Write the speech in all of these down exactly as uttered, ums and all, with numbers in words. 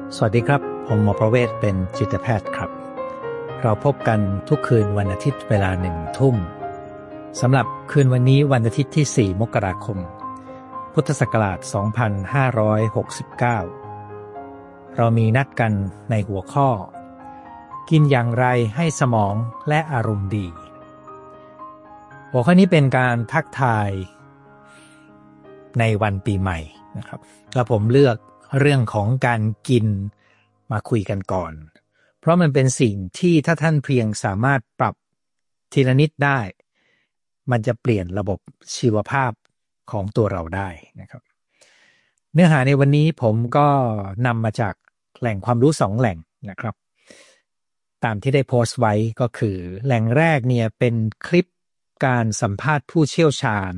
สวัสดีครับผมหมอประเวศเป็นจิตแพทย์ครับเราพบกันทุกคืนวันอาทิตย์เวลาหนึ่งทุ่มสำหรับคืนวันนี้วันอาทิตย์ที่สี่มกราคมพุทธศักราชสองพันห้าร้อยหกสิบเก้าเรามีนัดกันในหัวข้อกินอย่างไรให้สมองและอารมณ์ดีหัวข้อนี้เป็นการทักทายในวันปีใหม่นะครับแล้วผมเลือกเรื่องของการกินมาคุยกันก่อนเพราะมันเป็นสิ่งที่ถ้าท่านเพียงสามารถปรับทีละนิดได้มันจะเปลี่ยนระบบชีวภาพของตัวเราได้นะครับเนื้อหาในวันนี้ผมก็นำมาจากแหล่งความรู้สองแหล่งนะครับตามที่ได้โพสต์ไว้ก็คือแหล่งแรกเนี่ยเป็นคลิปการสัมภาษณ์ผู้เชี่ยวชาญ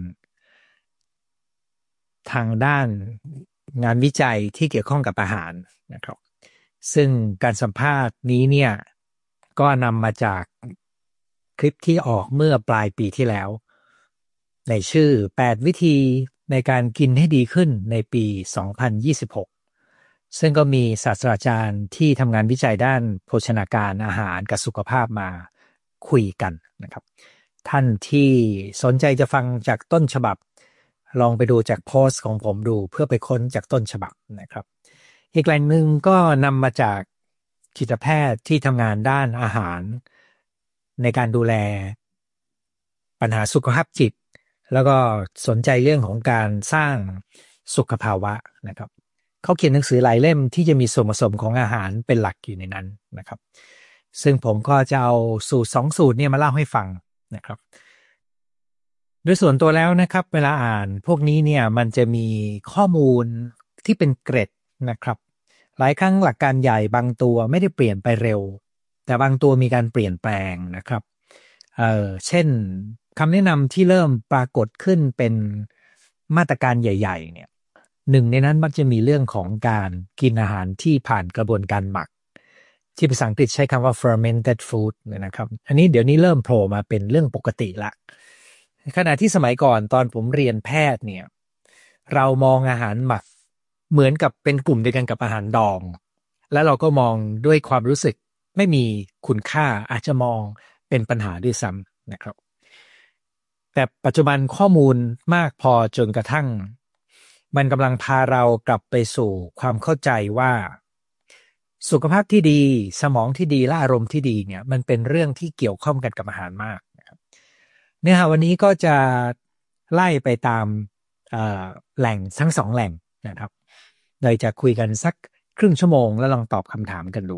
ทางด้านงานวิจัยที่เกี่ยวข้องกับอาหารนะครับซึ่งการสัมภาษณ์นี้เนี่ยก็นำมาจากคลิปที่ออกเมื่อปลายปีที่แล้วในชื่อแปดวิธีในการกินให้ดีขึ้นในปีสองพันยี่สิบหกซึ่งก็มีศาสตราจารย์ที่ทำงานวิจัยด้านโภชนาการอาหารกับสุขภาพมาคุยกันนะครับท่านที่สนใจจะฟังจากต้นฉบับลองไปดูจากโพสต์ของผมดูเพื่อไปค้นจากต้นฉบับนะครับอีกแหล่งหนึ่งก็นำมาจากจิตแพทย์ที่ทำงานด้านอาหารในการดูแลปัญหาสุขภาพจิตแล้วก็สนใจเรื่องของการสร้างสุขภาวะนะครับเขาเขียนหนังสือหลายเล่มที่จะมีส่วนผสมของอาหารเป็นหลักอยู่ในนั้นนะครับซึ่งผมก็จะเอาสูตรสองสูตรเนี่ยมาเล่าให้ฟังนะครับโดยส่วนตัวแล้วนะครับเวลาอ่านพวกนี้เนี่ยมันจะมีข้อมูลที่เป็นเกร็ดนะครับหลายครั้งหลักการใหญ่บางตัวไม่ได้เปลี่ยนไปเร็วแต่บางตัวมีการเปลี่ยนแปลงนะครับเอ่อเช่นคำแนะนำที่เริ่มปรากฏขึ้นเป็นมาตรการใหญ่ๆเนี่ยหนึ่งในนั้นมักจะมีเรื่องของการกินอาหารที่ผ่านกระบวนการหมักที่ภาษาอังกฤษใช้คำว่า fermented food นะครับอันนี้เดี๋ยวนี้เริ่มโผล่มาเป็นเรื่องปกติละขณะที่สมัยก่อนตอนผมเรียนแพทย์เนี่ยเรามองอาหารหมักเหมือนกับเป็นกลุ่มเดียวกันกับอาหารดองและเราก็มองด้วยความรู้สึกไม่มีคุณค่าอาจจะมองเป็นปัญหาด้วยซ้ำนะครับแต่ปัจจุบันข้อมูลมากพอจนกระทั่งมันกำลังพาเรากลับไปสู่ความเข้าใจว่าสุขภาพที่ดีสมองที่ดีและอารมณ์ที่ดีเนี่ยมันเป็นเรื่องที่เกี่ยวข้องกันกับอาหารมากนะครับเนื้อหาวันนี้ก็จะไล่ไปตามแหล่งทั้งสองแหล่งนะครับโดยจะคุยกันสักครึ่งชั่วโมงแล้วลองตอบคำถามกันดู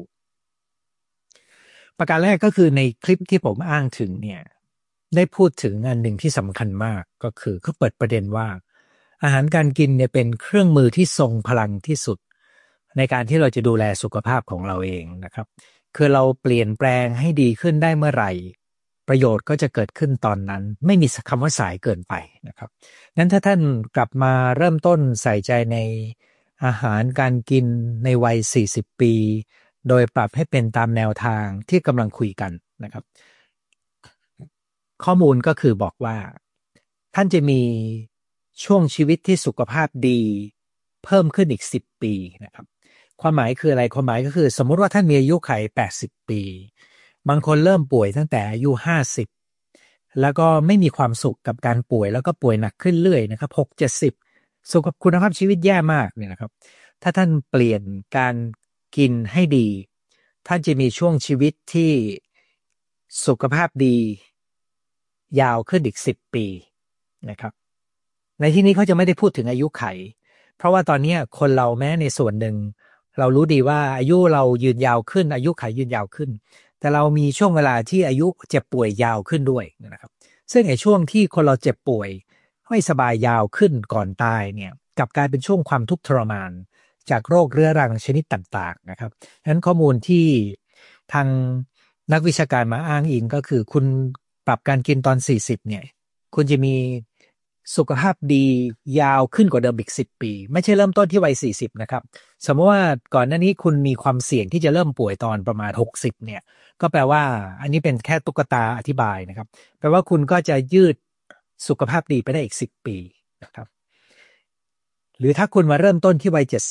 ประการแรกก็คือในคลิปที่ผมอ้างถึงเนี่ยได้พูดถึงอันหนึ่งที่สำคัญมากก็คือเขาเปิดประเด็นว่าอาหารการกินเนี่ยเป็นเครื่องมือที่ทรงพลังที่สุดในการที่เราจะดูแลสุขภาพของเราเองนะครับคือเราเปลี่ยนแปลงให้ดีขึ้นได้เมื่อไหร่ประโยชน์ก็จะเกิดขึ้นตอนนั้นไม่มีคำว่าสายเกินไปนะครับนั้นถ้าท่านกลับมาเริ่มต้นใส่ใจในอาหารการกินในวัยสี่สิบปีโดยปรับให้เป็นตามแนวทางที่กำลังคุยกันนะครับข้อมูลก็คือบอกว่าท่านจะมีช่วงชีวิตที่สุขภาพดีเพิ่มขึ้นอีกสิบปีนะครับความหมายคืออะไรความหมายก็คือสมมุติว่าท่านมีอายุขัยแปดสิบปีบางคนเริ่มป่วยตั้งแต่อายุห้าสิบแล้วก็ไม่มีความสุขกับการป่วยแล้วก็ป่วยหนักขึ้นเรื่อยนะครับหก เจ็ดสิบสุขคุณภาพชีวิตแย่มากเนี่ยนะครับถ้าท่านเปลี่ยนการกินให้ดีท่านจะมีช่วงชีวิตที่สุขภาพดียาวขึ้นอีกสิบปีนะครับในที่นี้เขาจะไม่ได้พูดถึงอายุไขเพราะว่าตอนนี้คนเราแม้ในส่วนหนึ่งเรารู้ดีว่าอายุเรายืนยาวขึ้นอายุไขยืนยาวขึ้นแต่เรามีช่วงเวลาที่อายุเจ็บป่วยยาวขึ้นด้วยนะครับซึ่งไอ้ช่วงที่คนเราเจ็บป่วยไม่สบายยาวขึ้นก่อนตายเนี่ยกลับกลายเป็นช่วงความทุกข์ทรมานจากโรคเรื้อรังชนิดต่างๆนะครับฉะนั้นข้อมูลที่ทางนักวิชาการมาอ้างอิงก็คือคุณปรับการกินตอนสี่สิบเนี่ยคุณจะมีสุขภาพดียาวขึ้นกว่าเดิมอีกสิบปีไม่ใช่เริ่มต้นที่วัยสี่สิบนะครับสมมติว่าก่อนหน้านี้คุณมีความเสี่ยงที่จะเริ่มป่วยตอนประมาณหกสิบเนี่ยก็แปลว่าอันนี้เป็นแค่ตุ๊กตาอธิบายนะครับแปลว่าคุณก็จะยืดสุขภาพดีไปได้อีกสิบปีนะครับหรือถ้าคุณมาเริ่มต้นที่วัยเจ็ดสิบ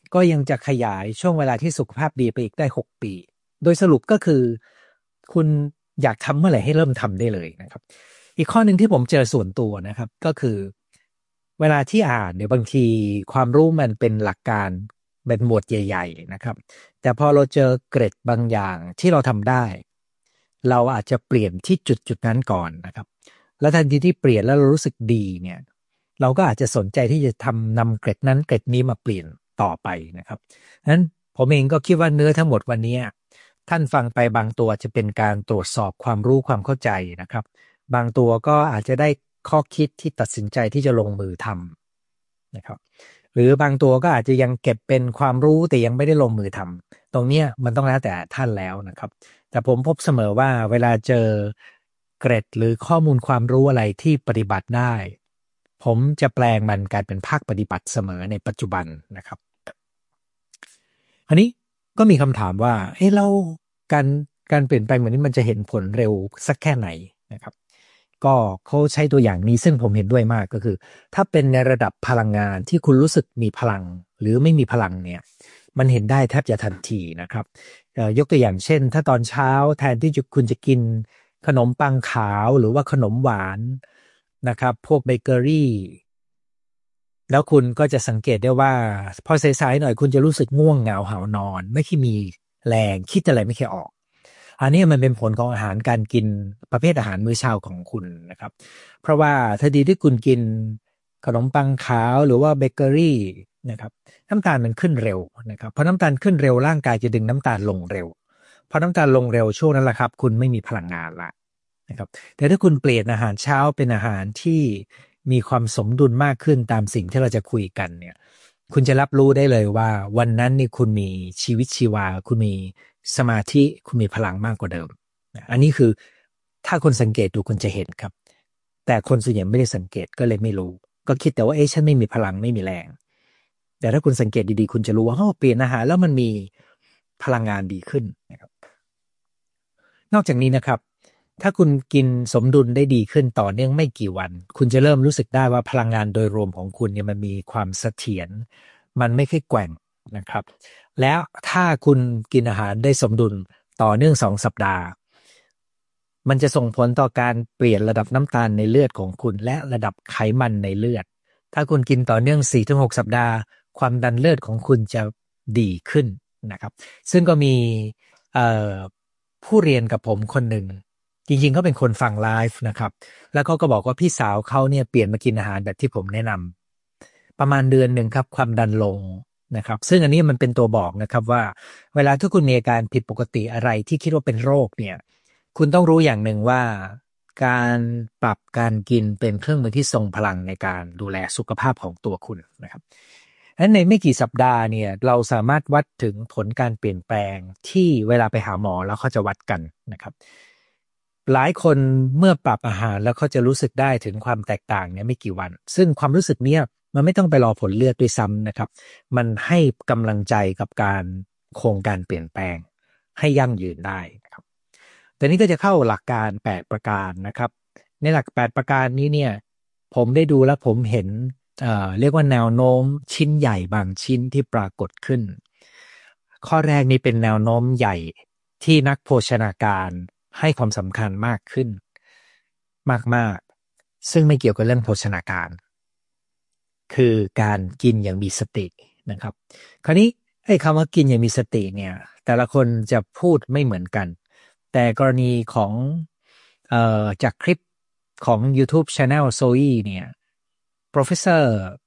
ก็ยังจะขยายช่วงเวลาที่สุขภาพดีไปอีกได้หกปีโดยสรุปก็คือคุณอยากทำเมื่อไหร่ให้เริ่มทำได้เลยนะครับอีกข้อหนึ่งที่ผมเจอส่วนตัวนะครับก็คือเวลาที่อ่านเนี่ยบางทีความรู้มันเป็นหลักการเป็นหมวดใหญ่ๆนะครับแต่พอเราเจอเกร็ดบางอย่างที่เราทำได้เราอาจจะเปลี่ยนที่จุดจุดนั้นก่อนนะครับแล้วทันทีที่เปลี่ยนแล้วเรารู้สึกดีเนี่ยเราก็อาจจะสนใจที่จะทำนำเกร็ดนั้นเกร็ดนี้มาเปลี่ยนต่อไปนะครับนั้นผมเองก็คิดว่าเนื้อทั้งหมดวันนี้ท่านฟังไปบางตัวจะเป็นการตรวจสอบความรู้ความเข้าใจนะครับบางตัวก็อาจจะได้ข้อคิดที่ตัดสินใจที่จะลงมือทำนะครับหรือบางตัวก็อาจจะยังเก็บเป็นความรู้แต่ยังไม่ได้ลงมือทำตรงเนี้ยมันต้องแล้วแต่ท่านแล้วนะครับแต่ผมพบเสมอว่าเวลาเจอเกร็ดหรือข้อมูลความรู้อะไรที่ปฏิบัติได้ผมจะแปลงมันกลายเป็นภาคปฏิบัติเสมอในปัจจุบันนะครับอันนี้ก็มีคำถามว่าเฮ้ยเราการการเปลี่ยนแปลงแบบนี้มันจะเห็นผลเร็วสักแค่ไหนนะครับก็เขาใช้ตัวอย่างนี้ซึ่งผมเห็นด้วยมากก็คือถ้าเป็นในระดับพลังงานที่คุณรู้สึกมีพลังหรือไม่มีพลังเนี่ยมันเห็นได้แทบจะทันทีนะครับยกตัวอย่างเช่นถ้าตอนเช้าแทนที่จะคุณจะกินขนมปังขาวหรือว่าขนมหวานนะครับพวกเบเกอรี่แล้วคุณก็จะสังเกตได้ว่าพอสายๆหน่อยคุณจะรู้สึกง่วงเหงาหาวนอนไม่ค่อยมีแรงคิดอะไรไม่ค่อยออกอันนี้มันเป็นผลของอาหารการกินประเภทอาหารมื้อเช้าของคุณนะครับเพราะว่าถ้าดีที่คุณกินขนมปังขาวหรือว่าเบเกอรี่นะครับน้ำตาลมันขึ้นเร็วนะครับพอน้ำตาลขึ้นเร็วร่างกายจะดึงน้ำตาลลงเร็วพอน้ำตาลลงเร็วช่วงนั้นแหละครับคุณไม่มีพลังงานละนะครับแต่ถ้าคุณเปลี่ยนอาหารเช้าเป็นอาหารที่มีความสมดุลมากขึ้นตามสิ่งที่เราจะคุยกันเนี่ยคุณจะรับรู้ได้เลยว่าวันนั้นนี่คุณมีชีวิตชีวาคุณมีสมาธิคุณมีพลังมากกว่าเดิมอันนี้คือถ้าคนสังเกตดูคุณจะเห็นครับแต่คนส่วนใหญ่ไม่ได้สังเกตก็เลยไม่รู้ก็คิดแต่ว่าเอ๊ะฉันไม่มีพลังไม่มีแรงแต่ถ้าคุณสังเกตดีๆคุณจะรู้ว่าเปลี่ยนอาหารแล้วมันมีพลังงานดีขึ้นนะครับนอกจากนี้นะครับถ้าคุณกินสมดุลได้ดีขึ้นต่อเนื่องไม่กี่วันคุณจะเริ่มรู้สึกได้ว่าพลังงานโดยรวมของคุณเนี่ยมันมีความเสถียรมันไม่ค่อยแกว่งนะครับแล้วถ้าคุณกินอาหารได้สมดุลต่อเนื่องสองสัปดาห์มันจะส่งผลต่อการเปลี่ยนระดับน้ำตาลในเลือดของคุณและระดับไขมันในเลือดถ้าคุณกินต่อเนื่อง สี่ถึงหก สัปดาห์ความดันเลือดของคุณจะดีขึ้นนะครับซึ่งก็มีผู้เรียนกับผมคนหนึ่งจริงๆเขาเป็นคนฟังไลฟ์นะครับแล้วเขาก็บอกว่าพี่สาวเขาเนี่ยเปลี่ยนมากินอาหารแบบที่ผมแนะนำประมาณเดือนหนึ่งครับความดันลงนะครับซึ่งอันนี้มันเป็นตัวบอกนะครับว่าเวลาที่คุณมีอาการผิดปกติอะไรที่คิดว่าเป็นโรคเนี่ยคุณต้องรู้อย่างหนึ่งว่าการปรับการกินเป็นเครื่องมือที่ทรงพลังในการดูแลสุขภาพของตัวคุณนะครับและในไม่กี่สัปดาห์เนี่ยเราสามารถวัดถึงผลการเปลี่ยนแปลงที่เวลาไปหาหมอแล้วเขาจะวัดกันนะครับหลายคนเมื่อปรับอาหารแล้วเขาจะรู้สึกได้ถึงความแตกต่างเนี่ยไม่กี่วันซึ่งความรู้สึกเนี้ยมันไม่ต้องไปรอผลเลือดด้วยซ้ำนะครับมันให้กำลังใจกับการคงการเปลี่ยนแปลงให้ยั่งยืนได้นะครับแต่นี้ก็จะเข้าหลักการแปดประการนะครับในหลักแปดประการนี้เนี่ยผมได้ดูแล้วผมเห็นเอ่อเรียกว่าแนวโน้มชิ้นใหญ่บางชิ้นที่ปรากฏขึ้นข้อแรกนี้เป็นแนวโน้มใหญ่ที่นักโภชนาการให้ความสำคัญมากขึ้นมากๆซึ่งไม่เกี่ยวกับเรื่องโภชนาการคือการกินอย่างมีสตินะครับคราวนี้ไอ้คำว่ากินอย่างมีสติเนี่ยแต่ละคนจะพูดไม่เหมือนกันแต่กรณีของเอ่อจากคลิปของ YouTube Channel Zoe เนี่ย Professor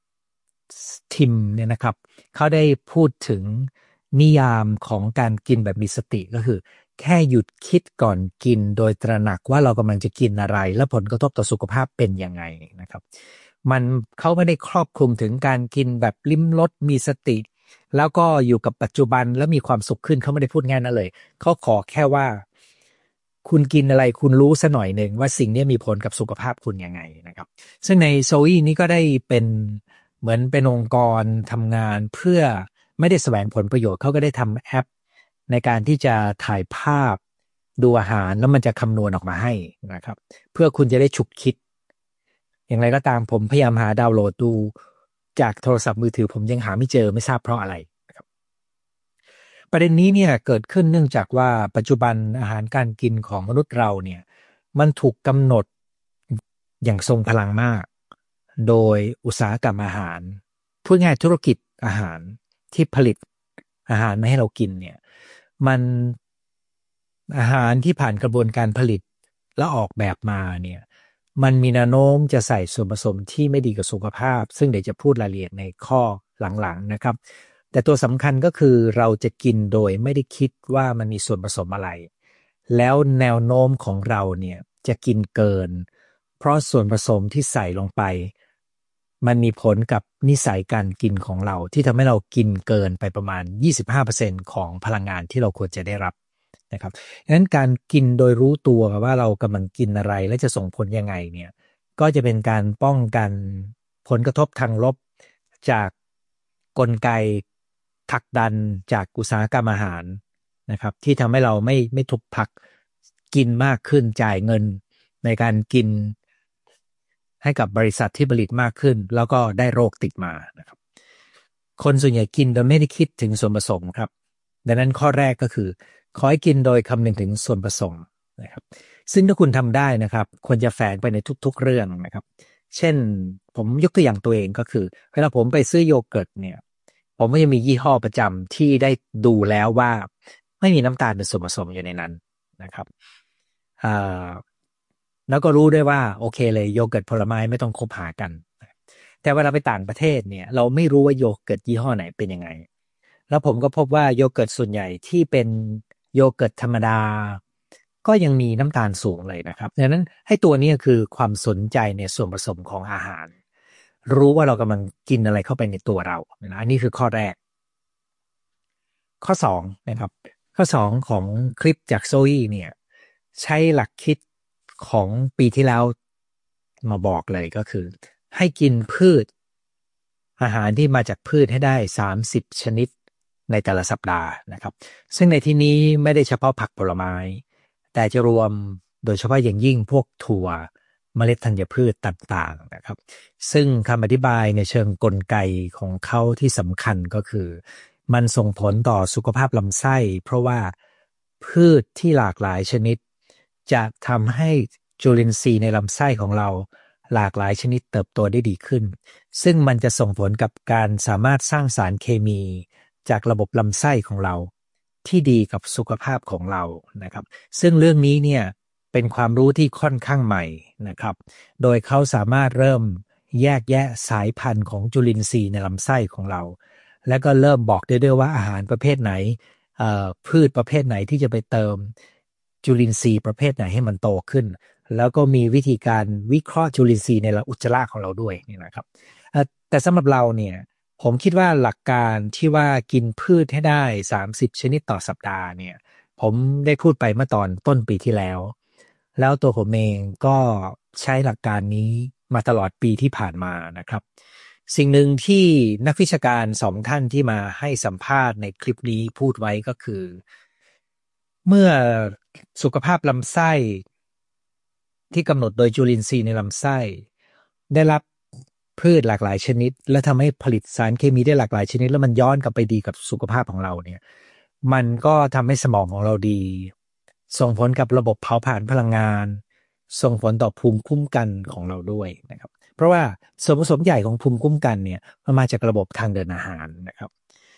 Tim เนี่ยนะครับเขาได้พูดถึงนิยามของการกินแบบมีสติก็คือแค่หยุดคิดก่อนกินโดยตระหนักว่าเรากำลังจะกินอะไรและผลกระทบต่อสุขภาพเป็นยังไงนะครับมันเขาไม่ได้ครอบคลุมถึงการกินแบบลิ้มรสมีสติแล้วก็อยู่กับปัจจุบันแล้วมีความสุขขึ้นเขาไม่ได้พูดง่ายนั้นเลยเขาขอแค่ว่าคุณกินอะไรคุณรู้ซะหน่อยหนึ่งว่าสิ่งนี้มีผลกับสุขภาพคุณยังไงนะครับซึ่งในโซอี้นี้ก็ได้เป็นเหมือนเป็นองค์กรทำงานเพื่อไม่ได้แสวงผลประโยชน์เขาก็ได้ทำแอปในการที่จะถ่ายภาพดูอาหารแล้วมันจะคำนวณออกมาให้นะครับเพื่อคุณจะได้ฉุกคิดอย่างไรก็ตามผมพยายามหาดาวน์โหลดดูจากโทรศัพท์มือถือผมยังหาไม่เจอไม่ทราบเพราะอะไรประเด็นนี้เนี่ยเกิดขึ้นเนื่องจากว่าปัจจุบันอาหารการกินของมนุษย์เราเนี่ยมันถูกกำหนดอย่างทรงพลังมากโดยอุตสาหกรรมอาหารพูดง่ายธุรกิจอาหารที่ผลิตอาหารมาให้เรากินเนี่ยมันอาหารที่ผ่านกระบวนการผลิตแล้วออกแบบมาเนี่ยมันมีแนวโน้มจะใส่ส่วนผสมที่ไม่ดีกับสุขภาพซึ่งเดี๋ยวจะพูดรายละเอียดในข้อหลังๆนะครับแต่ตัวสำคัญก็คือเราจะกินโดยไม่ได้คิดว่ามันมีส่วนผสมอะไรแล้วแนวโน้มของเราเนี่ยจะกินเกินเพราะส่วนผสมที่ใส่ลงไปมันมีผลกับนิสัยการกินของเราที่ทำให้เรากินเกินไปประมาณ ยี่สิบห้าเปอร์เซ็นต์ ของพลังงานที่เราควรจะได้รับนะครับดังนั้นการกินโดยรู้ตัวว่าเรากำลังกินอะไรและจะส่งผลยังไงเนี่ยก็จะเป็นการป้องกันผลกระทบทางลบจากกลไกผลักดันจากอุตสาหกรรมอาหารนะครับที่ทำให้เราไม่ไม่ถูกผลักกินมากขึ้นจ่ายเงินในการกินให้กับบริษัทที่ผลิตมากขึ้นแล้วก็ได้โรคติดมานะครับคนส่วนใหญ่กินโดยไม่ได้คิดถึงส่วนผสมครับดังนั้นข้อแรกก็คือขอให้กินโดยคำนึงถึงส่วนผสมนะครับซึ่งถ้าคุณทำได้นะครับควรจะแฝงไปในทุกๆเรื่องนะครับเช่นผมยกตัวอย่างตัวเองก็คือเวลาผมไปซื้อโยเกิร์ตเนี่ยผมก็จะมียี่ห้อประจำที่ได้ดูแล้วว่าไม่มีน้ำตาลเป็นส่วนผสมอยู่ในนั้นนะครับอ่าแล้วก็รู้ด้วยว่าโอเคเลยโยเกิร์ตผลไม้ไม่ต้องคบหากันแต่เวลาไปต่างประเทศเนี่ยเราไม่รู้ว่าโยเกิร์ตยี่ห้อไหนเป็นยังไงแล้วผมก็พบว่าโยเกิร์ตส่วนใหญ่ที่เป็นโยเกิร์ตธรรมดาก็ยังมีน้ำตาลสูงเลยนะครับดังนั้นให้ตัวนี้คือความสนใจในส่วนผสมของอาหารรู้ว่าเรากำลังกินอะไรเข้าไปในตัวเรานะอันนี้คือข้อแรกข้อสองนะครับข้อสองของคลิปจากโซอี้เนี่ยใช้หลักคิดของปีที่แล้วมาบอกเลยก็คือให้กินพืชอาหารที่มาจากพืชให้ได้สามสิบชนิดในแต่ละสัปดาห์นะครับซึ่งในที่นี้ไม่ได้เฉพาะผักผลไม้แต่จะรวมโดยเฉพาะอย่างยิ่งพวกถั่วเมล็ดธัญพืชต่างๆนะครับซึ่งคำอธิบายในเชิงกลไกของเขาที่สำคัญก็คือมันส่งผลต่อสุขภาพลำไส้เพราะว่าพืชที่หลากหลายชนิดจะทำให้จุลินทรีย์ในลำไส้ของเราหลากหลายชนิดเติบโตได้ดีขึ้นซึ่งมันจะส่งผลกับการสามารถสร้างสารเคมีจากระบบลำไส้ของเราที่ดีกับสุขภาพของเรานะครับซึ่งเรื่องนี้เนี่ยเป็นความรู้ที่ค่อนข้างใหม่นะครับโดยเขาสามารถเริ่มแยกแยะสายพันธุ์ของจุลินทรีย์ในลำไส้ของเราและก็เริ่มบอกได้ด้วยว่าอาหารประเภทไหนพืชประเภทไหนที่จะไปเติมจุลินทรีย์ประเภทไหนให้มันโตขึ้นแล้วก็มีวิธีการวิเคราะห์จุลินทรีย์ในอุจจาระของเราด้วยนี่นะครับแต่สำหรับเราเนี่ยผมคิดว่าหลักการที่ว่ากินพืชให้ได้สามสิบชนิดต่อสัปดาห์เนี่ยผมได้พูดไปเมื่อตอนต้นปีที่แล้วแล้วตัวผมเองก็ใช้หลักการนี้มาตลอดปีที่ผ่านมานะครับสิ่งหนึ่งที่นักวิชาการสองท่านที่มาให้สัมภาษณ์ในคลิปนี้พูดไว้ก็คือเมื่อสุขภาพลำไส้ที่กำหนดโดยจุลินทรีย์ในลำไส้ได้รับพืชหลากหลายชนิดและทำให้ผลิตสารเคมีได้หลากหลายชนิดแล้วมันย้อนกลับไปดีกับสุขภาพของเราเนี่ยมันก็ทำให้สมองของเราดีส่งผลกับระบบเผาผลาญพลังงานส่งผลต่อภูมิคุ้มกันของเราด้วยนะครับเพราะว่าส่วนผสมใหญ่ของภูมิคุ้มกันเนี่ยมันมาจากระบบทางเดินอาหารนะครับ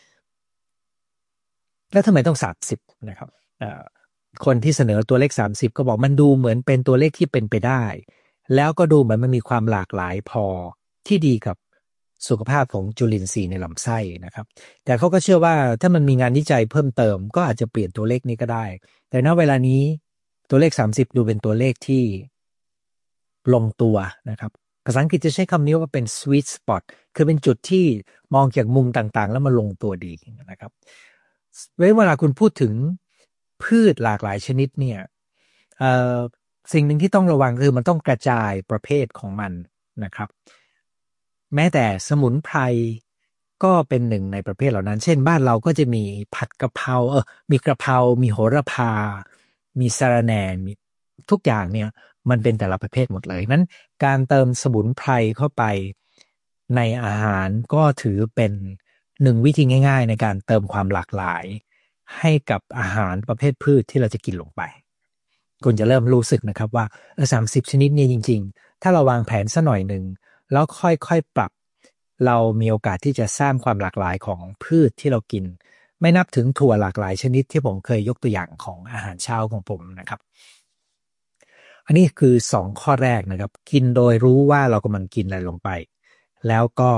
แล้วทำไมต้องสามสิบนะครับคนที่เสนอตัวเลขสามสิบก็บอกมันดูเหมือนเป็นตัวเลขที่เป็นไปได้แล้วก็ดูเหมือนมันมีความหลากหลายพอที่ดีกับสุขภาพของจุลินทรีย์ในลำไส้นะครับแต่เขาก็เชื่อว่าถ้ามันมีงานวิจัยเพิ่มเติมก็อาจจะเปลี่ยนตัวเลขนี้ก็ได้แต่ณเวลานี้ตัวเลขสามสิบดูเป็นตัวเลขที่ลงตัวนะครับภาษาอังกฤษจะใช้คำนี้ว่าเป็น sweet spot คือเป็นจุดที่มองจากมุมต่างๆแล้วมาลงตัวดีนะครับเวลาคุณพูดถึงพืชหลากหลายชนิดเนี่ยเอ่อสิ่งหนึ่งที่ต้องระวังคือมันต้องกระจายประเภทของมันนะครับแม้แต่สมุนไพรก็เป็นหนึ่งในประเภทเหล่านั้นเช่นบ้านเราก็จะมีผัดกะเพราเออมีกระเพรามีโหระพามีสะระแหน่มีทุกอย่างเนี่ยมันเป็นแต่ละประเภทหมดเลยนั้นการเติมสมุนไพรเข้าไปในอาหารก็ถือเป็นหนึ่งวิธีง่ายๆในการเติมความหลากหลายให้กับอาหารประเภทพืชที่เราจะกินลงไปคุณจะเริ่มรู้สึกนะครับว่าเออสามสิบชนิดเนี่ยจริงๆถ้าเราวางแผนสักหน่อยหนึ่งแล้วค่อยๆปรับเรามีโอกาสที่จะสร้างความหลากหลายของพืชที่เรากินไม่นับถึงถั่วหลากหลายชนิดที่ผมเคยยกตัวอย่างของอาหารเช้าของผมนะครับอันนี้คือสองข้อแรกนะครับกินโดยรู้ว่าเรากำลังกินอะไรลงไปแล้วก็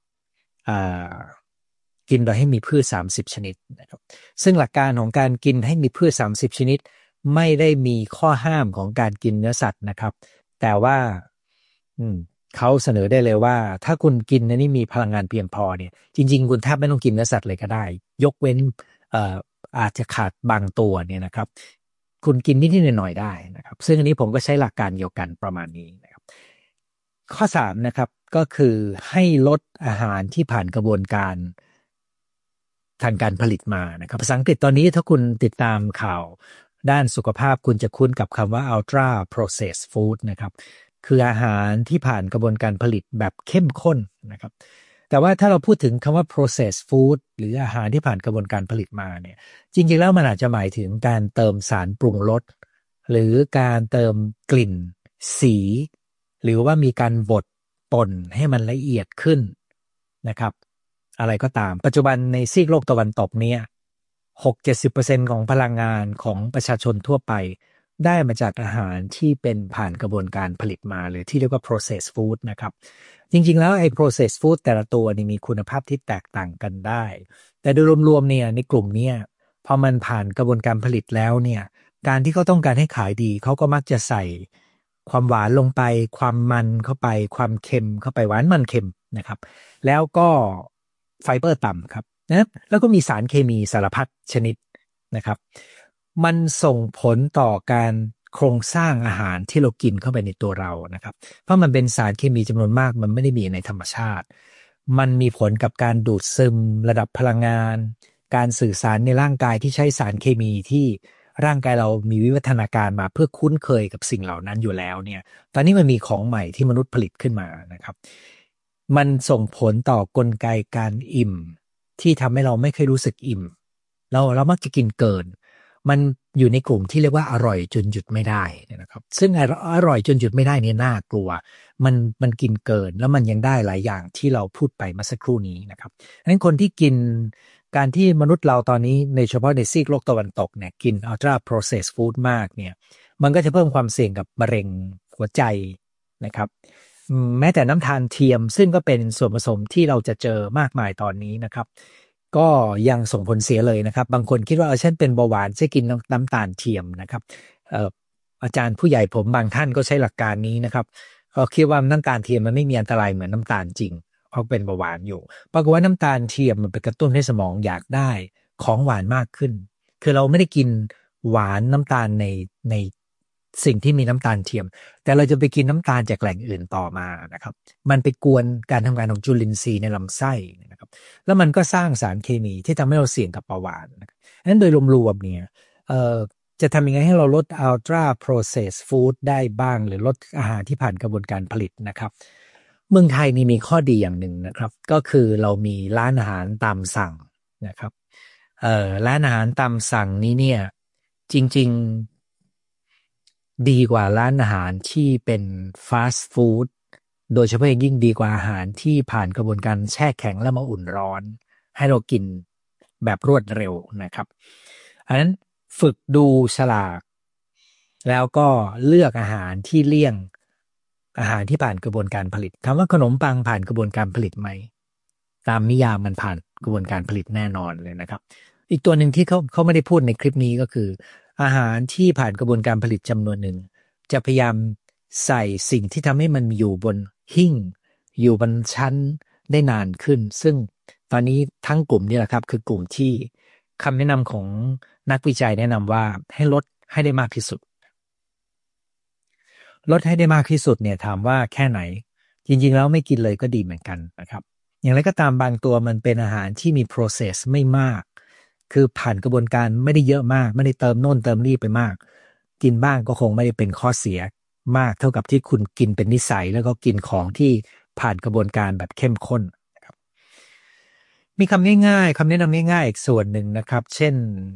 กินโดยให้มีพืชสามสิบชนิดนะครับซึ่งหลักการของการกินให้มีพืชสามสิบชนิดไม่ได้มีข้อห้ามของการกินเนื้อสัตว์นะครับแต่ว่าเขาเสนอได้เลยว่าถ้าคุณกินนนี่มีพลังงานเพียงพอเนี่ยจริงๆคุณแทบไม่ต้องกินเนื้อสัตว์เลยก็ได้ยกเว้นเอ่ออาจจะขาดบางตัวเนี่ยนะครับคุณกินนิดๆหน่อยๆได้นะครับซึ่งอันนี้ผมก็ใช้หลักการเดียวกันประมาณนี้นะครับข้อสามนะครับก็คือให้ลดอาหารที่ผ่านกระบวนการทางการผลิตมานะครับภาษาอังกฤษตอนนี้ถ้าคุณติดตามข่าวด้านสุขภาพคุณจะคุ้นกับคำว่า ultra processed food นะครับคืออาหารที่ผ่านกระบวนการผลิตแบบเข้มข้นนะครับแต่ว่าถ้าเราพูดถึงคำว่า processed food หรืออาหารที่ผ่านกระบวนการผลิตมาเนี่ยจริงๆแล้วมันอาจจะหมายถึงการเติมสารปรุงรสหรือการเติมกลิ่นสีหรือว่ามีการบดป่นให้มันละเอียดขึ้นนะครับอะไรก็ตามปัจจุบันในซีกโลกตะวันตกเนี่ยหกเจ็ดสิบเปอร์เซ็นต์ของพลังงานของประชาชนทั่วไปได้มาจากอาหารที่เป็นผ่านกระบวนการผลิตมาหรือที่เรียกว่า processed food นะครับจริงๆแล้วไอ้ processed food แต่ละตัวนี่มีคุณภาพที่แตกต่างกันได้แต่โดยรวมๆเนี่ยในกลุ่มเนี้ยพอมันผ่านกระบวนการผลิตแล้วเนี่ยการที่เขาต้องการให้ขายดีเขาก็มักจะใส่ความหวานลงไปความมันเข้าไปความเค็มเข้าไปหวานมันเค็มนะครับแล้วก็ไฟเบอร์ต่ำครับนะแล้วก็มีสารเคมีสารพัดชนิดนะครับมันส่งผลต่อการโครงสร้างอาหารที่เรากินเข้าไปในตัวเรานะครับเพราะมันเป็นสารเคมีจำนวนมากมันไม่ได้มีในธรรมชาติมันมีผลกับการดูดซึมระดับพลังงานการสื่อสารในร่างกายที่ใช้สารเคมีที่ร่างกายเรามีวิวัฒนาการมาเพื่อคุ้นเคยกับสิ่งเหล่านั้นอยู่แล้วเนี่ยตอนนี้มันมีของใหม่ที่มนุษย์ผลิตขึ้นมานะครับมันส่งผลต่อกลไกการอิ่มที่ทำให้เราไม่เคยรู้สึกอิ่มเราเรามักจะกินเกินมันอยู่ในกลุ่มที่เรียกว่าอร่อยจนหยุดไม่ได้นะครับซึ่งอร่อยจนหยุดไม่ได้เนี่ยน่ากลัวมันมันกินเกินแล้วมันยังได้หลายอย่างที่เราพูดไปเมื่อสักครู่นี้นะครับดังนั้นคนที่กินการที่มนุษย์เราตอนนี้ในเฉพาะในซีกโลกตะวันตกเนี่ยกิน ultra processed food มากเนี่ยมันก็จะเพิ่มความเสี่ยงกับมะเร็งหัวใจนะครับแม้แต่น้ำตาลเทียมซึ่งก็เป็นส่วนผสมที่เราจะเจอมากมายตอนนี้นะครับก็ยังส่งผลเสียเลยนะครับบางคนคิดว่าเออฉันเป็นเบาหวานจะกินน้ำตาลเทียมนะครับเอ่ออาจารย์ผู้ใหญ่ผมบางท่านก็ใช้หลักการนี้นะครับเขาคิดว่าน้ำตาลเทียมมันไม่มีอันตรายเหมือนน้ำตาลจริงเพราะเป็นเบาหวานอยู่ปรากฏว่าน้ำตาลเทียมมันไปกระตุ้นให้สมองอยากได้ของหวานมากขึ้นคือเราไม่ได้กินหวานน้ำตาลในในสิ่งที่มีน้ำตาลเทียมแต่เราจะไปกินน้ำตาลจากแหล่งอื่นต่อมานะครับมันไปกวนการทำงานของจุลินทรีย์ในลำไส้นะครับแล้วมันก็สร้างสารเคมีที่ทำให้เราเสี่ยงกับเบาหวานนะครับนั้นโดยรวมๆเนี่ยเอ่อจะทำยังไงให้เราลด ultra processed food ได้บ้างหรือลดอาหารที่ผ่านกระบวนการผลิตนะครับเมืองไทยนี่มีข้อดีอย่างหนึ่งนะครับก็คือเรามีร้านอาหารตามสั่งนะครับเอ่อร้านอาหารตามสั่งนี้เนี่ยจริงๆดีกว่าร้านอาหารที่เป็นฟาสต์ฟู้ดโดยเฉพาะอย่างยิ่งดีกว่าอาหารที่ผ่านกระบวนการแช่แข็งแล้วมาอุ่นร้อนให้เรากินแบบรวดเร็วนะครับอันนั้นฝึกดูฉลากแล้วก็เลือกอาหารที่เลี่ยงอาหารที่ผ่านกระบวนการผลิตคำว่าขนมปังผ่านกระบวนการผลิตไหมตามนิยามมันผ่านกระบวนการผลิตแน่นอนเลยนะครับอีกตัวหนึ่งที่เขาเขาไม่ได้พูดในคลิปนี้ก็คืออาหารที่ผ่านกระบวนการผลิตจำนวนหนึ่งจะพยายามใส่สิ่งที่ทำให้มันอยู่บนหิ้งอยู่บนชั้นได้นานขึ้นซึ่งตอนนี้ทั้งกลุ่มนี่แหละครับคือกลุ่มที่คำแนะนำของนักวิจัยแนะนำว่าให้ลดให้ได้มากที่สุดลดให้ได้มากที่สุดเนี่ยถามว่าแค่ไหนจริงๆแล้วไม่กินเลยก็ดีเหมือนกันนะครับอย่างไรก็ตามบางตัวมันเป็นอาหารที่มี process ไม่มากคือผ่านกระบวนการไม่ได้เยอะมากไม่ได้เติมโน่นเติมนี่ไปมากกินบ้างก็คงไม่ได้เป็นข้อเสียมากเท่ากับที่คุณกินเป็นนิสัยแล้วก็กินของที่ผ่านกระบวนการแบบเข้มข้นนะครับมีคำง่ายๆคำแนะนำง่ายๆอีกส่วนหนึ่งนะครับเช่น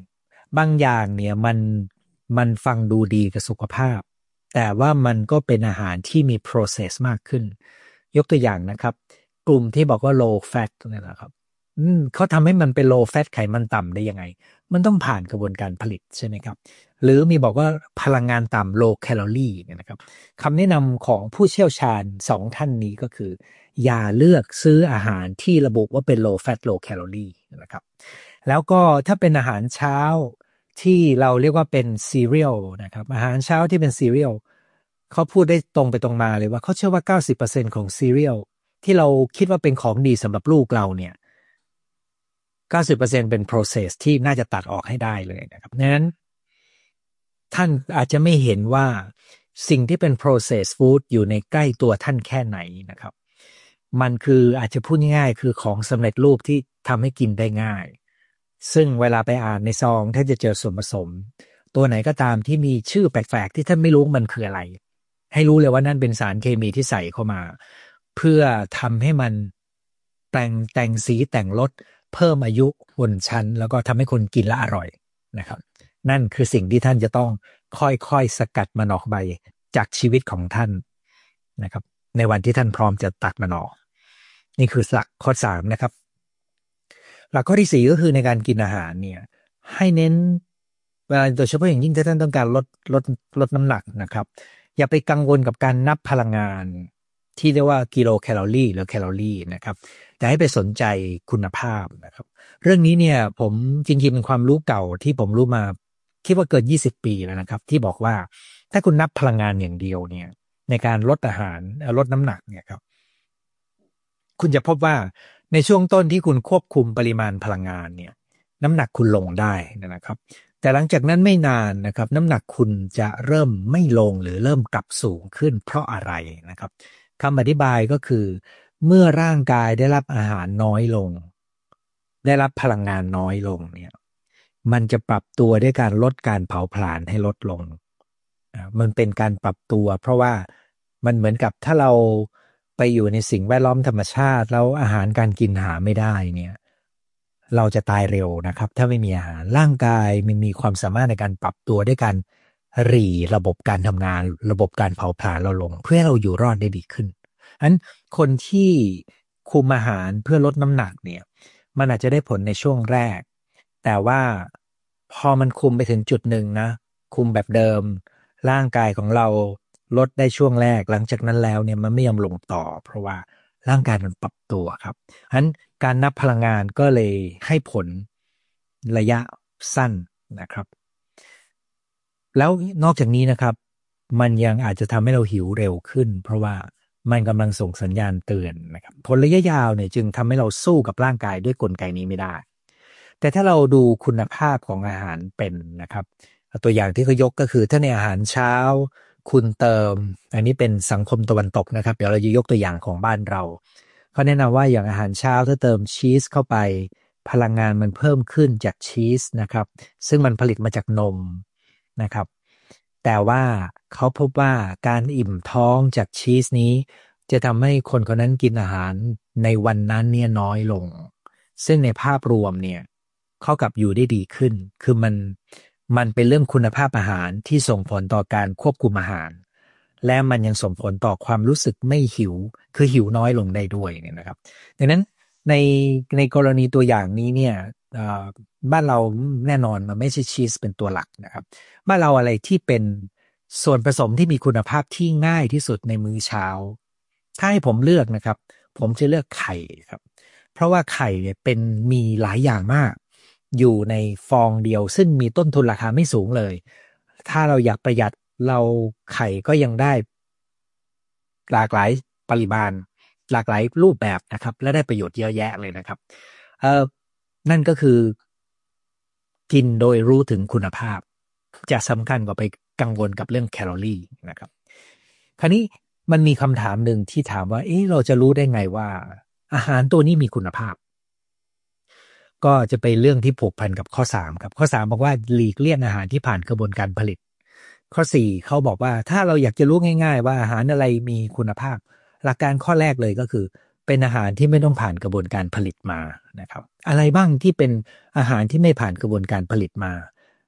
บางอย่างเนี่ยมันมันฟังดูดีกับสุขภาพแต่ว่ามันก็เป็นอาหารที่มี process มากขึ้นยกตัวอย่างนะครับกลุ่มที่บอกว่า low fat เนี่ยนะครับอืมเขาทำให้มันเป็น low fat ไขมันต่ำได้ยังไงมันต้องผ่านกระบวนการผลิตใช่ไหมครับหรือมีบอกว่าพลังงานต่ำ low calorie เนี่ยนะครับคำแนะนำของผู้เชี่ยวชาญสองท่านนี้ก็คืออย่าเลือกซื้ออาหารที่ระบุว่าเป็น low fat low calorie นะครับแล้วก็ถ้าเป็นอาหารเช้าที่เราเรียกว่าเป็นซีเรียลนะครับอาหารเช้าที่เป็นซีเรียลเขาพูดได้ตรงไปตรงมาเลยว่าเขาเชื่อว่า เก้าสิบเปอร์เซ็นต์ ของซีเรียลที่เราคิดว่าเป็นของดีสำหรับลูกเราเนี่ย เก้าสิบเปอร์เซ็นต์ เป็น process ที่น่าจะตัดออกให้ได้เลยนะครับดังนั้นท่านอาจจะไม่เห็นว่าสิ่งที่เป็น process food อยู่ในใกล้ตัวท่านแค่ไหนนะครับมันคืออาจจะพูดง่ายๆคือของสำเร็จรูปที่ทำให้กินได้ง่ายซึ่งเวลาไปอ่านในซองท่านจะเจอส่วนผสมตัวไหนก็ตามที่มีชื่อแปลกๆที่ท่านไม่รู้มันคืออะไรให้รู้เลยว่านั่นเป็นสารเคมีที่ใส่เข้ามาเพื่อทำให้มันแต่งแต่งสีแต่งรสเพิ่มอายุบนชั้นแล้วก็ทำให้คนกินและอร่อยนะครับนั่นคือสิ่งที่ท่านจะต้องค่อยๆสกัดมันออกไปจากชีวิตของท่านนะครับในวันที่ท่านพร้อมจะตัดมันออกนี่คือหลักข้อสามนะครับหลักข้อที่สี่ก็คือในการกินอาหารเนี่ยให้เน้นเวลาโดยเฉพาะอย่างยิ่งถ้าท่านต้องการลดลดลดน้ำหนักนะครับอย่าไปกังวลกับการนับพลังงานที่เรียกว่ากิโลแคลอรี่หรือแคลอรี่นะครับแต่ให้ไปสนใจคุณภาพนะครับเรื่องนี้เนี่ยผมจริงๆเป็นความรู้เก่าที่ผมรู้มาคิดว่าเกินยี่สิบปีแล้วนะครับที่บอกว่าถ้าคุณนับพลังงานอย่างเดียวเนี่ยในการลดอาหารลดน้ำหนักเนี่ยครับคุณจะพบว่าในช่วงต้นที่คุณควบคุมปริมาณพลังงานเนี่ยน้ำหนักคุณลงได้นะครับแต่หลังจากนั้นไม่นานนะครับน้ำหนักคุณจะเริ่มไม่ลงหรือเริ่มกลับสูงขึ้นเพราะอะไรนะครับคำอธิบายก็คือเมื่อร่างกายได้รับอาหารน้อยลงได้รับพลังงานน้อยลงเนี่ยมันจะปรับตัวด้วยการลดการเผาผลาญให้ลดลงอ่ามันเป็นการปรับตัวเพราะว่ามันเหมือนกับถ้าเราไปอยู่ในสิ่งแวดล้อมธรรมชาติแล้วอาหารการกินหาไม่ได้เนี่ยเราจะตายเร็วนะครับถ้าไม่มีอาหารร่างกายมันมีความสามารถในการปรับตัวด้วยการหรี่ระบบการทำงานระบบการเผาผลาญเราลงเพื่อให้เราอยู่รอดได้ดีขึ้นอันคนที่คุมอาหารเพื่อลดน้ำหนักเนี่ยมันอาจจะได้ผลในช่วงแรกแต่ว่าพอมันคุมไปถึงจุดหนึ่งนะคุมแบบเดิมร่างกายของเราลดได้ช่วงแรกหลังจากนั้นแล้วเนี่ยมันไม่ยอมลงต่อเพราะว่าร่างกายมันปรับตัวครับฉะนั้นการนับพลังงานก็เลยให้ผลระยะสั้นนะครับแล้วนอกจากนี้นะครับมันยังอาจจะทำให้เราหิวเร็วขึ้นเพราะว่ามันกำลังส่งสัญญาณเตือนนะครับผลระยะยาวเนี่ยจึงทำให้เราสู้กับร่างกายด้วยกลไกนี้ไม่ได้แต่ถ้าเราดูคุณภาพของอาหารเป็นนะครับตัวอย่างที่เขายกก็คือถ้าในอาหารเช้าคุณเติมอันนี้เป็นสังคมตะวันตกนะครับเดี๋ยวเราจะยกตัวอย่างของบ้านเราเขาแนะนำว่าอย่างอาหารเช้าถ้าเติมชีสเข้าไปพลังงานมันเพิ่มขึ้นจากชีสนะครับซึ่งมันผลิตมาจากนมนะครับแต่ว่าเขาพบว่าการอิ่มท้องจากชีสนี้จะทำให้คนคนนั้นกินอาหารในวันนั้นเนี่ยน้อยลงซึ่งในภาพรวมเนี่ยเขากลับอยู่ได้ดีขึ้นคือมันมันเป็นเรื่องคุณภาพอาหารที่ส่งผลต่อการควบคุมอาหารและมันยังส่งผลต่อความรู้สึกไม่หิวคือหิวน้อยลงได้ด้วยเนี่ยนะครับดังนั้นในในกรณีตัวอย่างนี้เนี่ยบ้านเราแน่นอนมันไม่ใช่ชีสเป็นตัวหลักนะครับบ้านเราอะไรที่เป็นส่วนผสมที่มีคุณภาพที่ง่ายที่สุดในมื้อเช้าถ้าให้ผมเลือกนะครับผมจะเลือกไข่ครับเพราะว่าไข่เนี่ยเป็นมีหลายอย่างมากอยู่ในฟองเดียวซึ่งมีต้นทุนราคาไม่สูงเลยถ้าเราอยากประหยัดเราไข่ก็ยังได้หลากหลายปริมาณหลากหลายรูปแบบนะครับและได้ประโยชน์เยอะแยะเลยนะครับเอ่อนั่นก็คือกินโดยรู้ถึงคุณภาพจะสำคัญกว่าไปกังวลกับเรื่องแคลอรี่นะครับคราวนี้มันมีคำถามหนึ่งที่ถามว่าเอ๊ะเราจะรู้ได้ไงว่าอาหารตัวนี้มีคุณภาพก็จะเป็นเรื่องที่ผูกพันกับข้อสามครับข้อสามบอกว่าหลีกเลี่ยงอาหารที่ผ่านกระบวนการผลิตข้อสี่เขาบอกว่าถ้าเราอยากจะรู้ง่ายๆว่าอาหารอะไรมีคุณภาพหลักการข้อแรกเลยก็คือเป็นอาหารที่ไม่ต้องผ่านกระบวนการผลิตมานะครับอะไรบ้างที่เป็นอาหารที่ไม่ผ่านกระบวนการผลิตมา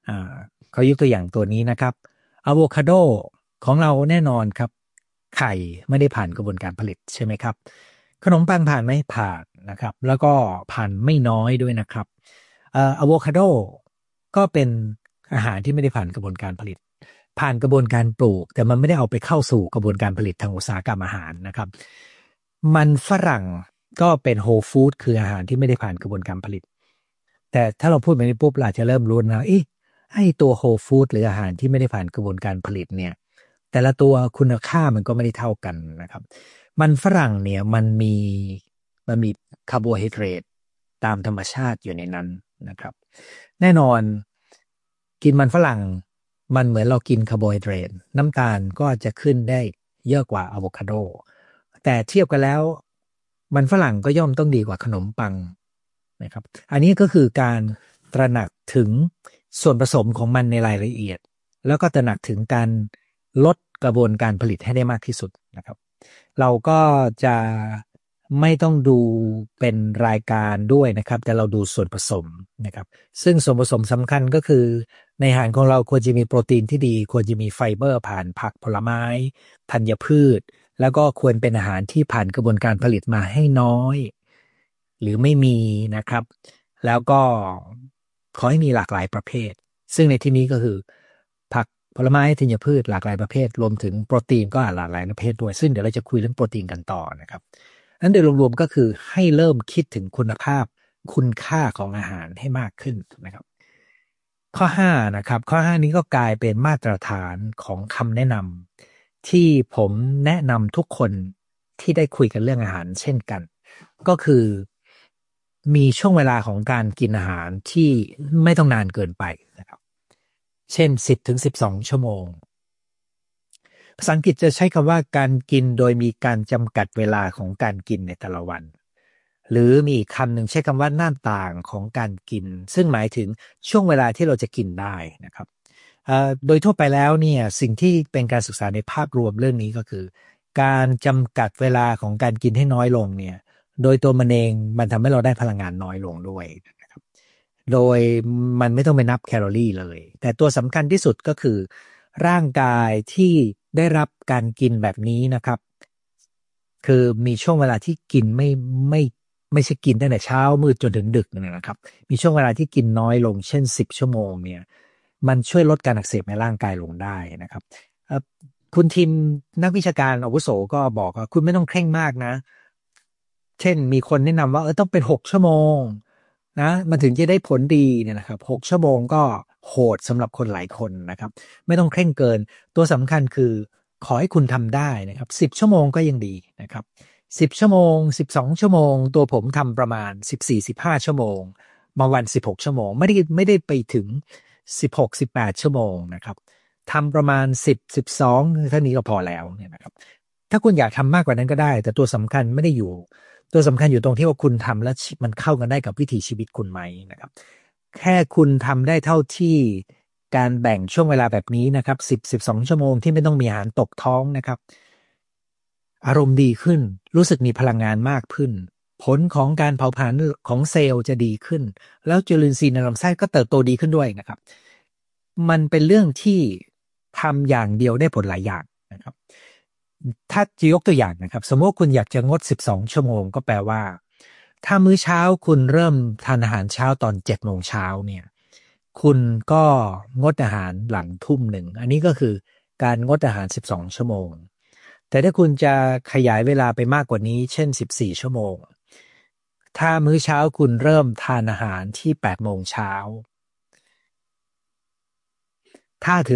อ่าเขายกตัวอย่างตัวนี้นะครับอะโวคาโดของเราแน่นอนครับไข่ไม่ได้ผ่านกระบวนการผลิตใช่ไหมครับขนมปังผ่านไหมผ่านนะครับแล้วก็ผ่านไม่น้อยด้วยนะครับเอ่ออะโวคาโดก็เป็นอาหารที่ไม่ได้ผ่านกระบวนการผลิตผ่านกระบวนการปลูกแต่มันไม่ได้เอาไปเข้าสู่กระบวนการผลิตทางอุตสาหกรรมอาหารนะครับมันฝรั่งก็เป็นโฮลฟู้ดคืออาหารที่ไม่ได้ผ่านกระบวนการผลิตแต่ถ้าเราพูดแบบนี้ปุ๊บเราจะเริ่มรู้นะเอ๊ะ ไอ้ตัวโฮลฟู้ดหรืออาหารที่ไม่ได้ผ่านกระบวนการผลิตเนี่ยแต่ละตัวคุณค่ามันก็ไม่ได้เท่ากันนะครับมันฝรั่งเนี่ยมันมีมันมีคาร์โบไฮเดรตตามธรรมชาติอยู่ในนั้นนะครับแน่นอนกินมันฝรั่งมันเหมือนเรากินคาร์โบไฮเดรตน้ำตาลก็จะขึ้นได้เยอะกว่าอะโวคาโดแต่เทียบกันแล้วมันฝรั่งก็ย่อมต้องดีกว่าขนมปังนะครับอันนี้ก็คือการตระหนักถึงส่วนผสมของมันในรายละเอียดแล้วก็ตระหนักถึงการลดกระบวนการผลิตให้ได้มากที่สุดนะครับเราก็จะไม่ต้องดูเป็นรายการด้วยนะครับแต่เราดูส่วนผสมนะครับซึ่งส่วนผสมสำคัญก็คือในอาหารของเราควรจะมีโปรตีนที่ดีควรจะมีไฟเบอร์ผ่านผักผลไม้ธัญพืชแล้วก็ควรเป็นอาหารที่ผ่านกระบวนการผลิตมาให้น้อยหรือไม่มีนะครับแล้วก็ขอให้มีหลากหลายประเภทซึ่งในที่นี้ก็คือผักผลไม้ธัญพืชหลากหลายประเภทรวมถึงโปรตีนก็หลากหลายประเภทด้วยซึ่งเดี๋ยวเราจะคุยเรื่องโปรตีนกันต่อนะครับนั้นโดยรวมๆก็คือให้เริ่มคิดถึงคุณภาพคุณค่าของอาหารให้มากขึ้นนะครับข้อห้านะครับข้อห้านี้ก็กลายเป็นมาตรฐานของคำแนะนำที่ผมแนะนำทุกคนที่ได้คุยกันเรื่องอาหารเช่นกันก็คือมีช่วงเวลาของการกินอาหารที่ไม่ต้องนานเกินไปนะครับเช่นสิบถึงสิบสองชั่วโมงภาษาอังกฤษจะใช้คำว่าการกินโดยมีการจำกัดเวลาของการกินในแต่ละวันหรือมีอีกคำหนึ่งใช้คำว่าหน้าต่างของการกินซึ่งหมายถึงช่วงเวลาที่เราจะกินได้นะครับเอ่อโดยทั่วไปแล้วเนี่ยสิ่งที่เป็นการศึกษาในภาพรวมเรื่องนี้ก็คือการจำกัดเวลาของการกินให้น้อยลงเนี่ยโดยตัวมันเองมันทำให้เราได้พลังงานน้อยลงด้วยนะครับโดยมันไม่ต้องไปนับแคลอรี่เลยแต่ตัวสำคัญที่สุดก็คือร่างกายที่ได้รับการกินแบบนี้นะครับคือมีช่วงเวลาที่กินไม่ไม่ไม่ใช่กินตั้งแต่เช้ามืดจนถึงดึกนะครับมีช่วงเวลาที่กินน้อยลงเช่นสิบชั่วโมงเนี่ยมันช่วยลดการอักเสบในร่างกายลงได้นะครับเอ่อคุณทีมนักวิชาการอาวุโสก็บอกว่าคุณไม่ต้องเคร่งมากนะเช่นมีคนแนะนำว่าเออต้องเป็นหกชั่วโมงนะมันถึงจะได้ผลดีเนี่ยนะครับหกชั่วโมงก็โหดสำหรับคนหลายคนนะครับไม่ต้องเคร่งเกินตัวสำคัญคือขอให้คุณทำได้นะครับสิบชั่วโมงก็ยังดีนะครับสิบชั่วโมงสิบสองชั่วโมงตัวผมทำประมาณสิบสี่สิบห้าชั่วโมงบางวันสิบหกชั่วโมงไม่ได้ไม่ได้ไปถึงสิบหกสิบแปดชั่วโมงนะครับทำประมาณสิบ สิบสองเท่านี้ก็พอแล้วเนี่ยนะครับถ้าคุณอยากทำมากกว่านั้นก็ได้แต่ตัวสำคัญไม่ได้อยู่ตัวสำคัญอยู่ตรงที่ว่าคุณทำแล้วมันเข้ากันได้กับวิถีชีวิตคุณไหมนะครับแค่คุณทำได้เท่าที่การแบ่งช่วงเวลาแบบนี้นะครับสิบ สิบสองชั่วโมงที่ไม่ต้องมีอาหารตกท้องนะครับอารมณ์ดีขึ้นรู้สึกมีพลังงานมากขึ้นผลของการเผาผลาญของเซลล์จะดีขึ้นแล้วจุลินทรีย์ในลำไส้ก็เติบโตดีขึ้นด้วยนะครับมันเป็นเรื่องที่ทำอย่างเดียวได้ผลหลายอย่างนะครับถ้าจะยกตัวอย่างนะครับสมมติว่าคุณอยากจะงดสิบสองชั่วโมงก็แปลว่าถ้ามื้อเช้าคุณเริ่มทานอาหารเช้าตอนเจ็ดโมงเช้าเนี่ยคุณก็งดอาหารหลังทุ่มหนึ่งอันนี้ก็คือการงดอาหารสิบสองชั่วโมงแต่ถ้าคุณจะขยายเวลาไปมากกว่านี้เช่นสิบสี่ชั่วโมงถ้ามื้อเช้าคุณเริ่มทานอาหารที่แปดโมงเช้าถ้าถึง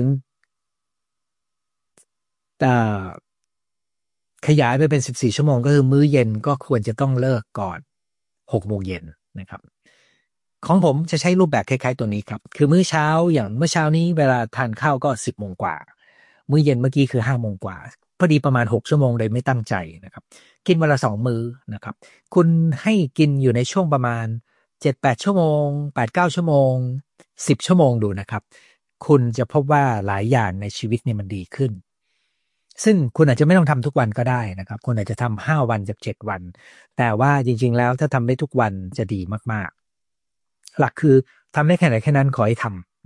เอ่อ ขยายไปเป็นสิบสี่ชั่วโมงก็คือมื้อเย็นก็ควรจะต้องเลิกก่อนหกโมงเย็นนะครับของผมจะใช้รูปแบบคล้ายๆตัวนี้ครับคือมื้อเช้าอย่างเมื่อเช้านี้เวลาทานข้าวก็สิบโมงกว่ามื้อเย็นเมื่อกี้คือห้าโมงกว่าพอดีประมาณหกชั่วโมงโดยไม่ตั้งใจนะครับกินวันละสองมื้อนะครับคุณให้กินอยู่ในช่วงประมาณเจ็ดแปดชั่วโมงแปดเก้าชั่วโมงสิบชั่วโมงดูนะครับคุณจะพบว่าหลายอย่างในชีวิตเนี่ยมันดีขึ้น ซึ่งคุณอาจจะไม่ต้องทำทุกวันก็ได้นะครับคุณอาจจะทำห้าวันจากเจ็ดวันแต่ว่าจริงๆแล้วถ้าทำได้ทุกวันจะดีมากๆหลักคือทำได้แค่ไหนแค่นั้นขอให้ท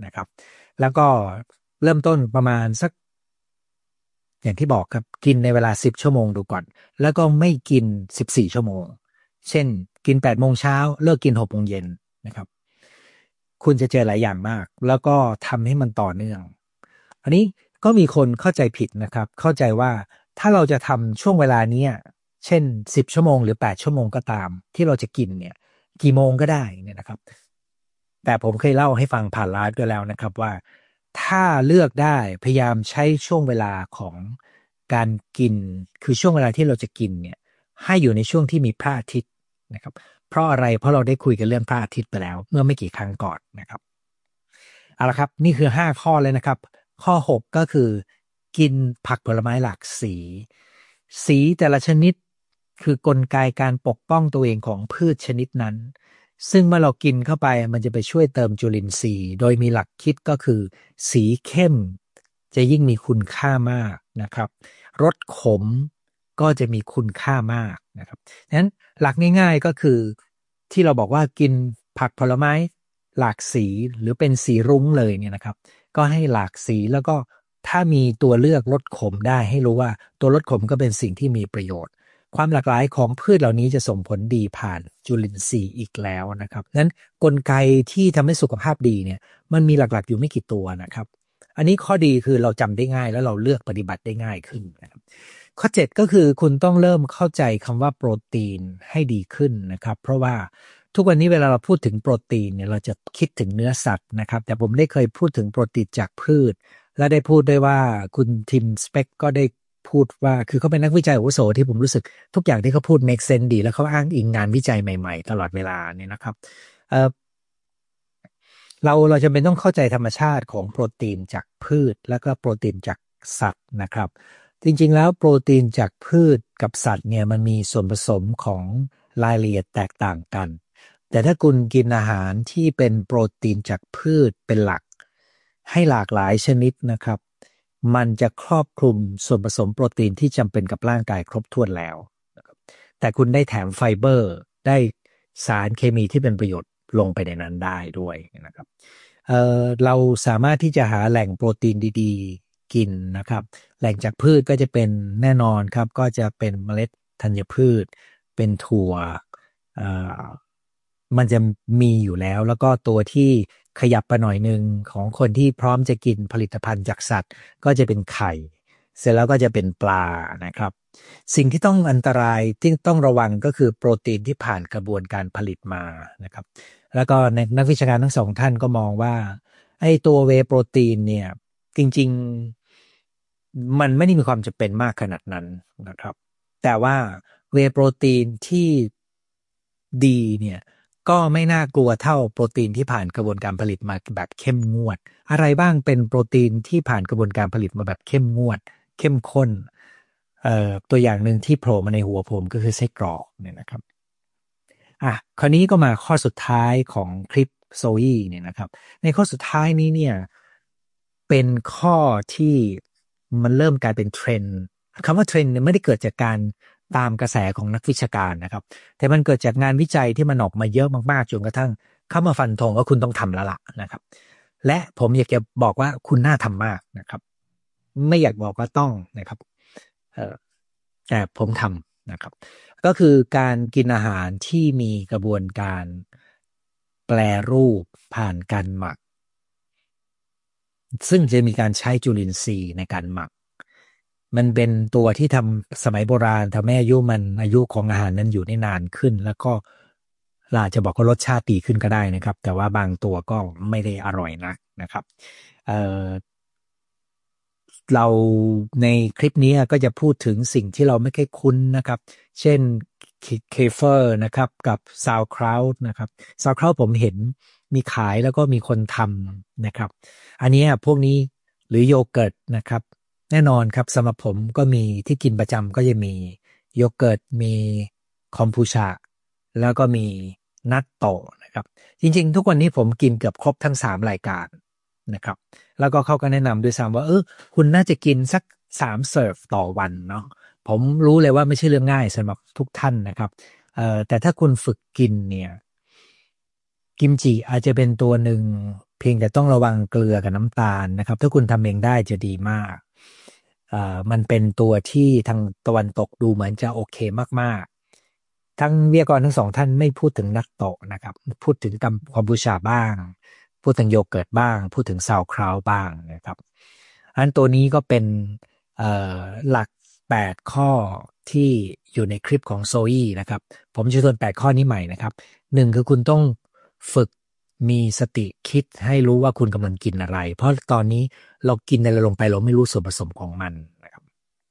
นะครับแล้วก็เริ่มต้นประมาณสักอย่างที่บอกครับกินในเวลาสิบชั่วโมงดูก่อนแล้วก็ไม่กินสิบสี่ชั่วโมงเช่นกินแปดโมงเช้าเลิกกินหกโมงเย็นนะครับคุณจะเจอหลายอย่างมากแล้วก็ทำให้มันต่อเนื่องอันนี้ก็มีคนเข้าใจผิดนะครับเข้าใจว่าถ้าเราจะทำช่วงเวลานี้เช่นสิบชั่วโมงหรือแปดชั่วโมงก็ตามที่เราจะกินเนี่ยกี่โมงก็ได้เนี่ยนะครับแต่ผมเคยเล่าให้ฟังผ่านไลฟ์ด้วยแล้วนะครับว่าถ้าเลือกได้พยายามใช้ช่วงเวลาของการกินคือช่วงเวลาที่เราจะกินเนี่ยให้อยู่ในช่วงที่มีพระอาทิตย์นะครับเพราะอะไรเพราะเราได้คุยกันเรื่องพระอาทิตย์ไปแล้วเมื่อไม่กี่ครั้งก่อนนะครับเอาละครับนี่คือห้าข้อเลยนะครับข้อหกก็คือกินผักผลไม้หลากสีสีแต่ละชนิดคือกลไกการปกป้องตัวเองของพืชชนิดนั้นซึ่งเมื่อเรากินเข้าไปมันจะไปช่วยเติมจุลินทรีย์โดยมีหลักคิดก็คือสีเข้มจะยิ่งมีคุณค่ามากนะครับรสขมก็จะมีคุณค่ามากนะครับฉะนั้นหลักง่ายๆก็คือที่เราบอกว่ากินผักผลไม้หลากสีหรือเป็นสีรุ้งเลยเนี่ยนะครับก็ให้หลากสีแล้วก็ถ้ามีตัวเลือกลดขมได้ให้รู้ว่าตัวลดขมก็เป็นสิ่งที่มีประโยชน์ความหลากหลายของพืชเหล่านี้จะส่งผลดีผ่านจุลินทรีย์อีกแล้วนะครับนั้นกลไกที่ทำให้สุขภาพดีเนี่ยมันมีหลักๆอยู่ไม่กี่ตัวนะครับอันนี้ข้อดีคือเราจำได้ง่ายแล้วเราเลือกปฏิบัติได้ง่ายขึ้นนะครับข้อเจ็ดก็คือคุณต้องเริ่มเข้าใจคำว่าโปรตีนให้ดีขึ้นนะครับเพราะว่าทุกวันนี้เวลาเราพูดถึงโปรตีนเนี่ยเราจะคิดถึงเนื้อสัตว์นะครับแต่ผมได้เคยพูดถึงโปรตีนจากพืชและได้พูดด้วยว่าคุณทิมสเปกก็ได้พูดว่าคือเขาเป็นนักวิจัยอาวุโสที่ผมรู้สึกทุกอย่างที่เขาพูด make sense ดีแล้วเขาอ้างอิงงานวิจัยใหม่ๆตลอดเวลาเนี่ยนะครับเอ่อเราเราจะเป็นต้องเข้าใจธรรมชาติของโปรตีนจากพืชแล้วก็โปรตีนจากสัตว์นะครับจริงๆแล้วโปรตีนจากพืชกับสัตว์เนี่ยมันมีส่วนผสมของรายละเอียดแตกต่างกันแต่ถ้าคุณกินอาหารที่เป็นโปรตีนจากพืชเป็นหลักให้หลากหลายชนิดนะครับมันจะครอบคลุมส่วนผสมโปรตีนที่จำเป็นกับร่างกายครบถ้วนแล้วนะครับแต่คุณได้แถมไฟเบอร์ได้สารเคมีที่เป็นประโยชน์ลงไปในนั้นได้ด้วยนะครับเอ่อเราสามารถที่จะหาแหล่งโปรตีนดีๆกินนะครับแหล่งจากพืชก็จะเป็นแน่นอนครับก็จะเป็นเมล็ดธัญพืชเป็นถั่วเอ่อมันจะมีอยู่แล้วแล้วก็ตัวที่ขยับไปหน่อยนึงของคนที่พร้อมจะกินผลิตภัณฑ์จากสัตว์ก็จะเป็นไข่เสร็จแล้วก็จะเป็นปลานะครับสิ่งที่ต้องอันตรายที่ต้องระวังก็คือโปรตีนที่ผ่านกระบวนการผลิตมานะครับแล้วก็ในนักวิชาการทั้งสองท่านก็มองว่าไอ้ตัวเวย์โปรตีนเนี่ยจริงๆมันไม่ได้มีความจำเป็นมากขนาดนั้นนะครับแต่ว่าเวย์โปรตีนที่ดีเนี่ยก็ไม่น่ากลัวเท่าโปรตีนที่ผ่านกระบวนการผลิตมาแบบเข้มงวดอะไรบ้างเป็นโปรตีนที่ผ่านกระบวนการผลิตมาแบบเข้มงวดเข้มข้นเอ่อตัวอย่างหนึ่งที่โผล่มาในหัวผมก็คือไส้กรอกเนี่ยนะครับอ่ะคราวนี้ก็มาข้อสุดท้ายของคลิปโซยี่เนี่ยนะครับในข้อสุดท้ายนี้เนี่ยเป็นข้อที่มันเริ่มกลายเป็นเทรนด์คำว่าเทรนด์เนี่ยไม่ได้เกิดจากการตามกระแสของนักวิชาการนะครับแต่มันเกิดจากงานวิจัยที่มันออกมาเยอะมากๆจนกระทั่งเข้ามาฟันธงว่าคุณต้องทำแล้วล่ะนะครับและผมอยากจะบอกว่าคุณน่าทำมากนะครับไม่อยากบอกว่าต้องนะครับเออแต่ผมทำนะครับก็คือการกินอาหารที่มีกระบวนการแปรรูปผ่านการหมักซึ่งจะมีการใช้จุลินทรีย์ในการหมักมันเป็นตัวที่ทำสมัยโบราณทำให้อายุมันอายุของอาหารนั้นอยู่ได้นานขึ้นแล้วก็เราอาจจะบอกว่ารสชาติดีขึ้นก็ได้นะครับแต่ว่าบางตัวก็ไม่ได้อร่อยนักนะครับเอ่อเราในคลิปนี้ก็จะพูดถึงสิ่งที่เราไม่ค่อยคุ้นนะครับเช่นเคเฟอร์นะครับกับซาวคราวด์นะครับซาวคราวด์ผมเห็นมีขายแล้วก็มีคนทำนะครับอันนี้พวกนี้หรือโยเกิร์ตนะครับแน่นอนครับสำหรับผมก็มีที่กินประจำก็จะมีโยเกิร์ตมีคอมบูชาแล้วก็มีนัตโตะนะครับจริงๆทุกวันนี้ผมกินเกือบครบทั้งสามรายการนะครับแล้วก็เขาก็แนะนำด้วยซ้ำว่าเออคุณน่าจะกินสักสามเสิร์ฟต่อวันเนาะผมรู้เลยว่าไม่ใช่เรื่องง่ายสำหรับทุกท่านนะครับเอ่อแต่ถ้าคุณฝึกกินเนี่ยกิมจิอาจจะเป็นตัวหนึ่งเพียงแต่ต้องระวังเกลือกับน้ำตาลนะครับถ้าคุณทำเองได้จะดีมากอ่ามันเป็นตัวที่ทางตะวันตกดูเหมือนจะโอเคมากๆทั้งวิทยากรทั้งสองท่านไม่พูดถึงนัตโตะนะครับพูดถึงกัมคอมบูชาบ้างพูดถึงโยเกิร์ตบ้างพูดถึงซาวคราวบ้างนะครับอันตัวนี้ก็เป็นเอ่อหลักแปดข้อที่อยู่ในคลิปของโซอี้นะครับผมจะทวนแปดข้อนี้ใหม่นะครับหนึ่งคือคุณต้องฝึกมีสติคิดให้รู้ว่าคุณกำลังกินอะไรเพราะตอนนี้เรากินอะไรลงไปเราไม่รู้ส่วนผสมของมันนะครับ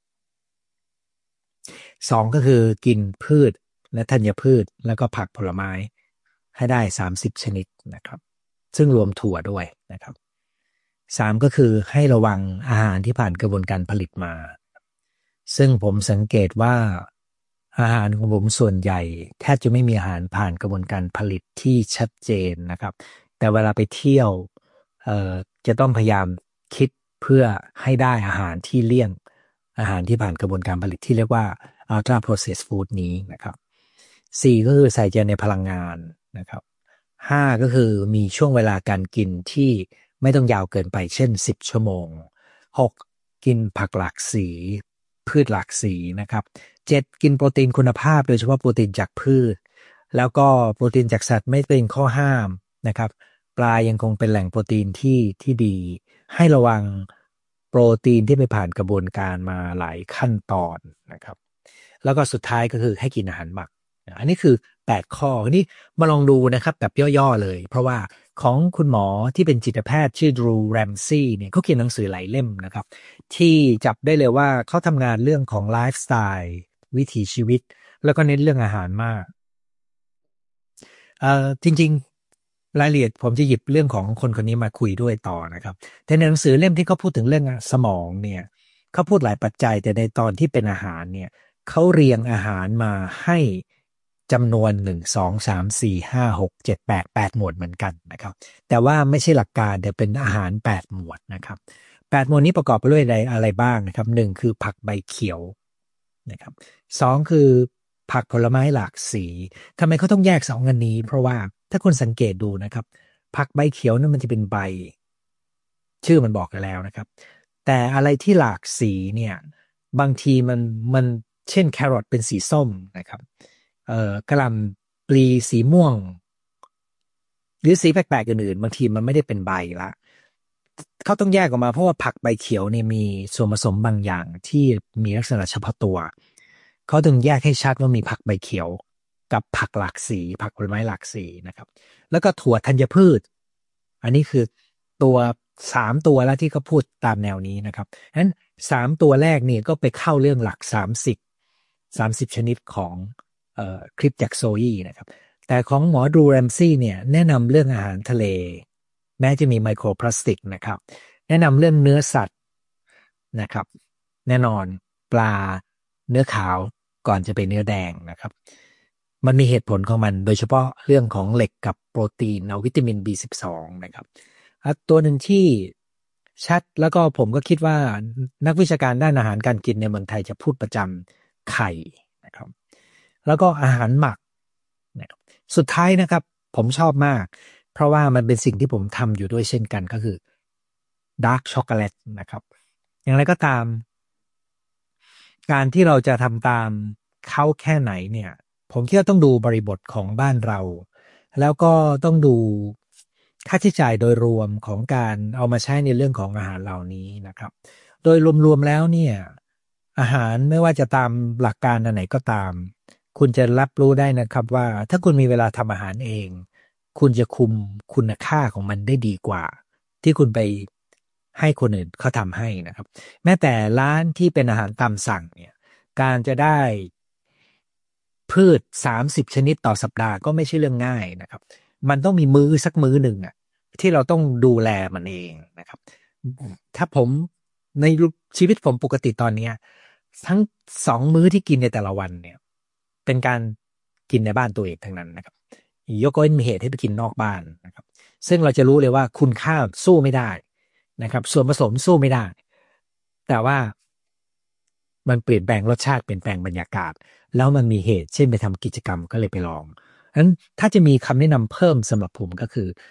สองก็คือกินพืชและธัญพืชแล้วก็ผักผลไม้ให้ได้สามสิบชนิดนะครับซึ่งรวมถั่วด้วยนะครับสามก็คือให้ระวังอาหารที่ผ่านกระบวนการผลิตมาซึ่งผมสังเกตว่าอาหารของผมส่วนใหญ่แทบจะไม่มีอาหารผ่านกระบวนการผลิตที่ชัดเจนนะครับแต่เวลาไปเที่ยวเอ่อจะต้องพยายามคิดเพื่อให้ได้อาหารที่เลี่ยงอาหารที่ผ่านกระบวนการผลิตที่เรียกว่า ultra processed food นี้นะครับสี่ก็คือใส่ใจในพลังงานนะครับห้าก็คือมีช่วงเวลาการกินที่ไม่ต้องยาวเกินไปเช่นสิบชั่วโมงหกกินผักหลากสีพืชหลากสีนะครับเจ็ดกินโปรตีนคุณภาพโดยเฉพาะโปรตีนจากพืชแล้วก็โปรตีนจากสัตว์ไม่เป็นข้อห้ามนะครับปลายังคงเป็นแหล่งโปรตีนที่ที่ดีให้ระวังโปรตีนที่ไปผ่านกระบวนการมาหลายขั้นตอนนะครับแล้วก็สุดท้ายก็คือให้กินอาหารหมักอันนี้คือแปดข้อนี่มาลองดูนะครับแบบย่อๆเลยเพราะว่าของคุณหมอที่เป็นจิตแพทย์ชื่อดรูแรมซี่เนี่ยเขาเขียนหนังสือหลายเล่มนะครับที่จับได้เลยว่าเขาทำงานเรื่องของไลฟ์สไตล์วิถีชีวิตแล้วก็เน้นเรื่องอาหารมากเอ่อจริงๆรายละเอียดผมจะหยิบเรื่องของคนคนนี้มาคุยด้วยต่อนะครับแต่ในหนังสือเล่มที่เขาพูดถึงเรื่องสมองเนี่ยเขาพูดหลายปัจจัยแต่ในตอนที่เป็นอาหารเนี่ยเขาเรียงอาหารมาให้จำนวนหนึ่งสองสามสี่ห้าหกเจ็ดแปดแปดหมวดเหมือนกันนะครับแต่ว่าไม่ใช่หลักการแต่เป็นอาหารแปดหมวดนะครับแปดหมวดนี้ประกอบไปด้วยอะไรอะไรบ้างนะครับหนึ่งคือผักใบเขียวนะครับสองคือผักผลไม้หลากสีทำไมเขาต้องแยกสองอันนี้เพราะว่าถ้าคุณสังเกตดูนะครับผักใบเขียวนั่นมันจะเป็นใบชื่อมันบอกกันแล้วนะครับแต่อะไรที่หลากสีเนี่ยบางทีมันมันเช่นแครอทเป็นสีส้มนะครับเอ่อกระหล่ำปลีสีม่วงหรือสีแปลกๆอื่นๆบางทีมันไม่ได้เป็นใบละเขาต้องแยกออกมาเพราะว่าผักใบเขียวเนี่ยมีส่วนผสมบางอย่างที่มีลักษณะเฉพาะตัวเขาถึงแยกให้ชัดว่ามีผักใบเขียวกับผักหลากสีผักผลไม้หลากสีนะครับแล้วก็ถั่วธัญพืชอันนี้คือตัวสามตัวแล้วที่เขาพูดตามแนวนี้นะครับฉะนั้นสามตัวแรกนี่ก็ไปเข้าเรื่องหลักสามสิบสามสิบชนิดของเอ่อคลิปจากโซยี่นะครับแต่ของหมอดูแรมซี่เนี่ยแนะนำเรื่องอาหารทะเลแม้จะมีไมโครพลาสติกนะครับแนะนำเรื่องเนื้อสัตว์นะครับแน่นอนปลาเนื้อขาวก่อนจะเป็นเนื้อแดงนะครับมันมีเหตุผลของมันโดยเฉพาะเรื่องของเหล็กกับโปรตีนเอาวิตามิน บี สิบสอง นะครับอ่ะตัวหนึ่งที่ชัดแล้วก็ผมก็คิดว่านักวิชาการด้านอาหารการกินในเมืองไทยจะพูดประจำไข่นะครับแล้วก็อาหารหมักนะครับสุดท้ายนะครับผมชอบมากเพราะว่ามันเป็นสิ่งที่ผมทำอยู่ด้วยเช่นกันก็คือดาร์กช็อกโกแลตนะครับอย่างไรก็ตามการที่เราจะทำตามเขาแค่ไหนเนี่ยผมคิดว่าต้องดูบริบทของบ้านเราแล้วก็ต้องดูค่าใช้จ่ายโดยรวมของการเอามาใช้ในเรื่องของอาหารเหล่านี้นะครับโดยรวมๆแล้วเนี่ยอาหารไม่ว่าจะตามหลักการอันไหนก็ตามคุณจะรับรู้ได้นะครับว่าถ้าคุณมีเวลาทำอาหารเองคุณจะคุมคุณค่าของมันได้ดีกว่าที่คุณไปให้คนอื่นเขาทำให้นะครับแม้แต่ร้านที่เป็นอาหารตามสั่งเนี่ยการจะได้พืชสามสิบชนิดต่อสัปดาห์ก็ไม่ใช่เรื่องง่ายนะครับมันต้องมีมื้อสักมื้อหนึ่งอ่ะที่เราต้องดูแลมันเองนะครับถ้าผมในชีวิตผมปกติตอนเนี้ยทั้งสองมื้อที่กินในแต่ละวันเนี่ยเป็นการกินในบ้านตัวเองทั้งนั้นนะครับยกเว้นมีเหตุให้ไปกินนอกบ้านนะครับซึ่งเราจะรู้เลยว่าคุณค่าสู้ไม่ได้นะครับส่วนผสมสู้ไม่ได้แต่ว่ามันเปลี่ยนแปลงรสชาติเปลี่ยนแปลงบรรยากาศแล้วมันมีเหตุเช่นไปทำกิจกรรมก็เลยไปลองฉะนั้นถ้าจะมีคำแนะนำเพิ่มสำหรับผมก็คือ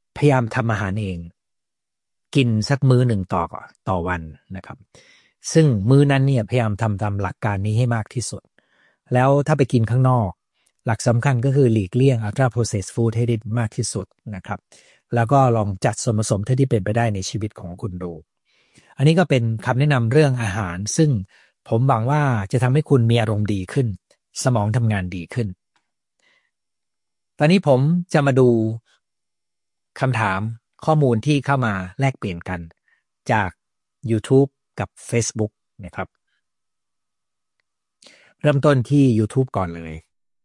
พยายามทำอาหารเองกินสักมื้อหนึ่งต่อต่อวันนะครับซึ่งมื้อนั้นเนี่ยพยายามทำตามหลักการนี้ให้มากที่สุดแล้วถ้าไปกินข้างนอกหลักสำคัญก็คือหลีกเลี่ยง ultra processed food ให้ได้มากที่สุดนะครับแล้วก็ลองจัดส่วนผสมที่เป็นไปได้ในชีวิตของคุณดูอันนี้ก็เป็นคำแนะนำเรื่องอาหารซึ่งผมหวังว่าจะทำให้คุณมีอารมณ์ดีขึ้นสมองทำงานดีขึ้นตอนนี้ผมจะมาดูคำถามข้อมูลที่เข้ามาแลกเปลี่ยนกันจาก YouTube กับ Facebook นะครับเริ่มต้นที่ YouTube ก่อนเลย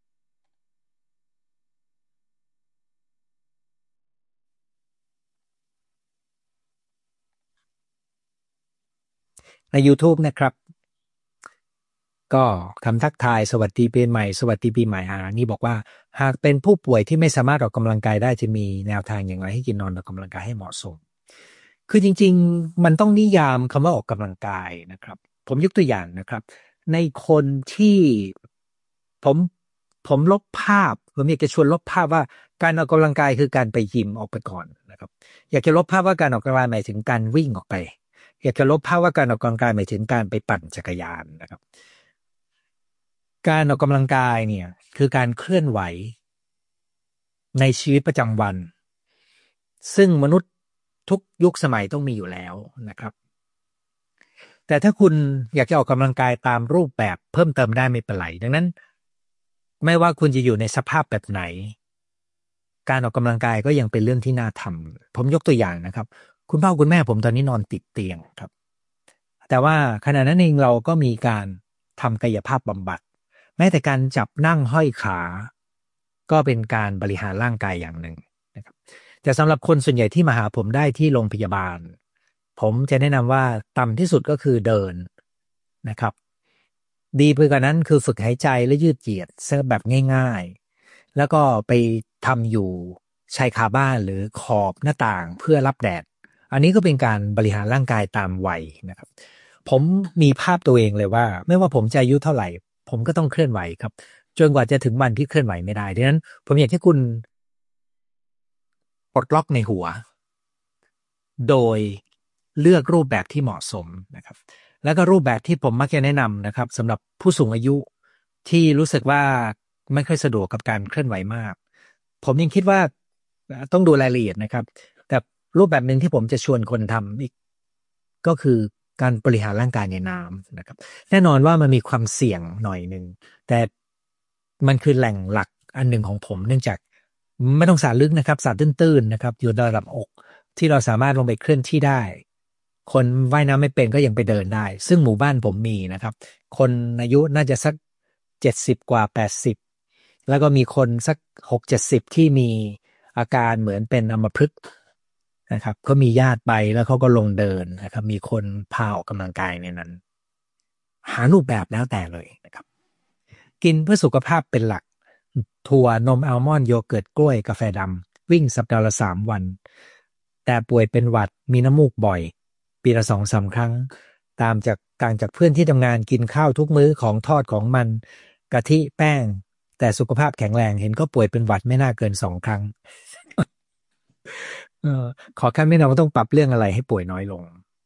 ใน YouTube นะครับก็คำทักทายสวัสดีปีใหม่สวัสดีปีใหม่อ่านี่บอกว่าหากเป็นผู้ป่วยที่ไม่สามารถออกกำลังกายได้จะมีแนวทางอย่างไรให้กินนอนออกกำลังกายให้เหมาะสมคือจริงๆมันต้องนิยามคำว่าออกกำลังกายนะครับผมยกตัวอย่างนะครับในคนที่ผมผมลบภาพผมอยากจะชวนลบภาพว่าการออกกำลังกายคือการไปยิมออกไปก่อนนะครับอยากจะลบภาพว่าการออกกำลังกายหมายถึงการวิ่งออกไปอยากจะลบภาพว่าการออกกำลังกายหมายถึงการไปปั่นจักรยานนะครับการออกกำลังกายเนี่ยคือการเคลื่อนไหวในชีวิตประจำวันซึ่งมนุษย์ทุกยุคสมัยต้องมีอยู่แล้วนะครับแต่ถ้าคุณอยากจะออกกำลังกายตามรูปแบบเพิ่มเติมได้ไม่เป็นไรดังนั้นไม่ว่าคุณจะอยู่ในสภาพแบบไหนการออกกำลังกายก็ยังเป็นเรื่องที่น่าทำผมยกตัวอย่างนะครับคุณพ่อคุณแม่ผมตอนนี้นอนติดเตียงครับแต่ว่าขณะนั้นเองเราก็มีการทำกายภาพบำบัดแม้แต่การจับนั่งห้อยขาก็เป็นการบริหารร่างกายอย่างหนึ่งนะครับแต่สำหรับคนส่วนใหญ่ที่มาหาผมได้ที่โรงพยาบาลผมจะแนะนำว่าต่ำที่สุดก็คือเดินนะครับดีไปกว่านั้นคือฝึกหายใจและยืดเหยียดแบบง่ายๆแล้วก็ไปทำอยู่ชายคาบ้านหรือขอบหน้าต่างเพื่อรับแดดอันนี้ก็เป็นการบริหารร่างกายตามวัยนะครับผมมีภาพตัวเองเลยว่าไม่ว่าผมจะอายุเท่าไหร่ผมก็ต้องเคลื่อนไหวครับจนกว่าจะถึงวันที่เคลื่อนไหวไม่ได้ดังนั้นผมอยากให้คุณปลดล็อกในหัวโดยเลือกรูปแบบที่เหมาะสมนะครับแล้วก็รูปแบบที่ผมมักจะแนะนำนะครับสำหรับผู้สูงอายุที่รู้สึกว่าไม่ค่อยสะดวกกับการเคลื่อนไหวมากผมยังคิดว่าต้องดูรายละเอียดนะครับแต่รูปแบบหนึ่งที่ผมจะชวนคนทำอีกก็คือการบริหารร่างกายในน้ำนะครับแน่นอนว่ามันมีความเสี่ยงหน่อยหนึ่งแต่มันคือแหล่งหลักอันหนึ่งของผมเนื่องจากไม่ต้องสระลึกนะครับสระตื้นๆนะครับอยู่ระดับอกที่เราสามารถลงไปเคลื่อนที่ได้คนว่ายน้ำไม่เป็นก็ยังไปเดินได้ซึ่งหมู่บ้านผมมีนะครับคนอายุน่าจะสักเจ็ดสิบกว่าแปดสิบแล้วก็มีคนสักหกเจ็ดสิบที่มีอาการเหมือนเป็นอัมพฤกษ์นะครับก็มีญาติไปแล้วเขาก็ลงเดินนะครับมีคนพาออกกำลังกายในนั้นหารูปแบบแล้วแต่เลยนะครับกินเพื่อสุขภาพเป็นหลักถั่วนมอัลมอนด์โยเกิร์ตกล้วยกาแฟดำวิ่งสัปดาห์ละสามวันแต่ป่วยเป็นหวัดมีน้ำมูกบ่อยปีละสองสามครั้งตามจากต่างจากเพื่อนที่ทำงานกินข้าวทุกมื้อของทอดของมันกะทิแป้งแต่สุขภาพแข็งแรงเห็นก็ป่วยเป็นหวัดไม่น่าเกินสองครั้งเออขอคำแนะนำว่าต้องปรับเรื่องอะไรให้ป่วยน้อยลง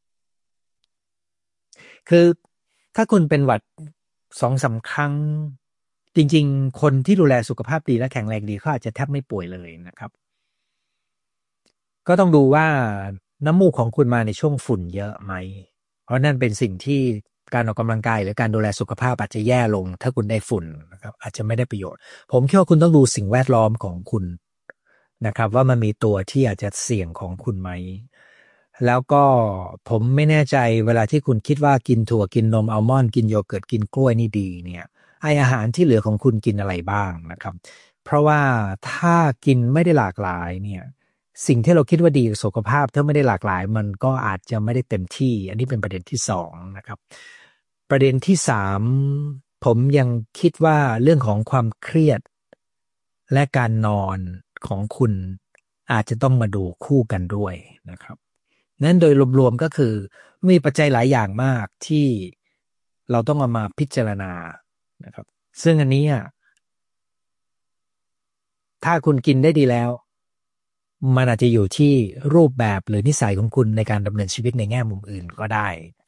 คือถ้าคุณเป็นหวัดสองสามครั้งจริงๆคนที่ดูแลสุขภาพดีและแข็งแรงดีเขาอาจจะแทบไม่ป่วยเลยนะครับก็ต้องดูว่าน้ำมูกของคุณมาในช่วงฝุ่นเยอะไหมเพราะนั่นเป็นสิ่งที่การออกกำลังกายหรือการดูแลสุขภาพอาจจะแย่ลงถ้าคุณได้ฝุ่นนะครับอาจจะไม่ได้ประโยชน์ผมคิดว่าคุณต้องดูสิ่งแวดล้อมของคุณนะครับว่ามันมีตัวที่อาจจะเสี่ยงของคุณไหมแล้วก็ผมไม่แน่ใจเวลาที่คุณคิดว่ากินถั่วกินนมอัลมอนด์กินโยเกิร์ตกินกล้วยนี่ดีเนี่ยไออาหารที่เหลือของคุณกินอะไรบ้างนะครับเพราะว่าถ้ากินไม่ได้หลากหลายเนี่ยสิ่งที่เราคิดว่าดีกับสุขภาพถ้าไม่ได้หลากหลายมันก็อาจจะไม่ได้เต็มที่อันนี้เป็นประเด็นที่สองนะครับประเด็นที่สามผมยังคิดว่าเรื่องของความเครียดและการนอนของคุณอาจจะต้องมาดูคู่กันด้วยนะครับนั้นโดยรวมๆก็คือมีปัจจัยหลายอย่างมากที่เราต้องเอามาพิจารณานะครับซึ่งอันนี้อ่ะถ้าคุณกินได้ดีแล้วมันอาจจะอยู่ที่รูปแบบหรือนิสัยของคุณในการดำเนินชีวิตในแง่มุมอื่นก็ได้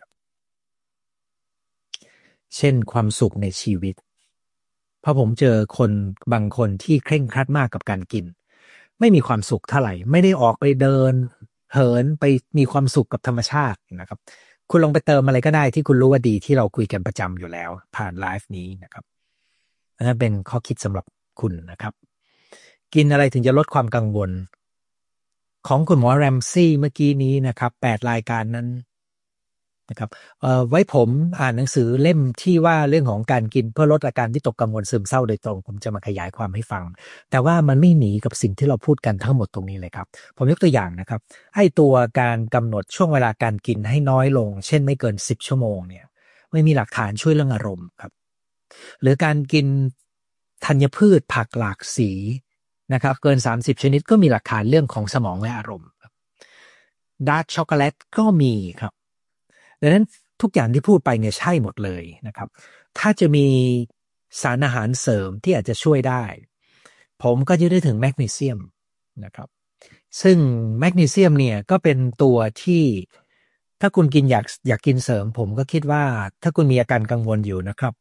เช่นความสุขในชีวิตเพราะผมเจอคนบางคนที่เคร่งครัดมากกับการกินไม่มีความสุขเท่าไหร่ไม่ได้ออกไปเดินเหินไปมีความสุขกับธรรมชาตินะครับคุณลองไปเติมอะไรก็ได้ที่คุณรู้ว่าดีที่เราคุยกันประจำอยู่แล้วผ่านไลฟ์นี้นะครับนั่นเป็นข้อคิดสำหรับคุณนะครับกินอะไรถึงจะลดความกังวลของคุณหมอแรมซี่เมื่อกี้นี้นะครับแปดรายการนั้นนะครับเอ่อไว้ผมอ่านหนังสือเล่มที่ว่าเรื่องของการกินเพื่อลดอาการที่ตกกังวลซึมเศร้าโดยตรงผมจะมาขยายความให้ฟังแต่ว่ามันไม่หนีกับสิ่งที่เราพูดกันทั้งหมดตรงนี้เลยครับผมยกตัวอย่างนะครับไอ้ตัวการกำหนดช่วงเวลาการกินให้น้อยลงเช่นไม่เกินสิบชั่วโมงเนี่ยไม่มีหลักฐานช่วยเรื่องอารมณ์ครับหรือการกินธัญพืชผักหลากสีนะครับเกินสามสิบชนิดก็มีหลักฐานเรื่องของสมองและอารมณ์ดาร์กช็อกโกแลตก็มีครับดังนั้นทุกอย่างที่พูดไปเนี่ยใช่หมดเลยนะครับถ้าจะมีสารอาหารเสริมที่อาจจะช่วยได้ผมก็จะได้ถึงแมกนีเซียมนะครับซึ่งแมกนีเซียมเนี่ยก็เป็นตัวที่ถ้าคุณกินอยากอยากกินเสริมผมก็คิดว่าถ้าคุณมีอาการกังวลอยู่นะครับ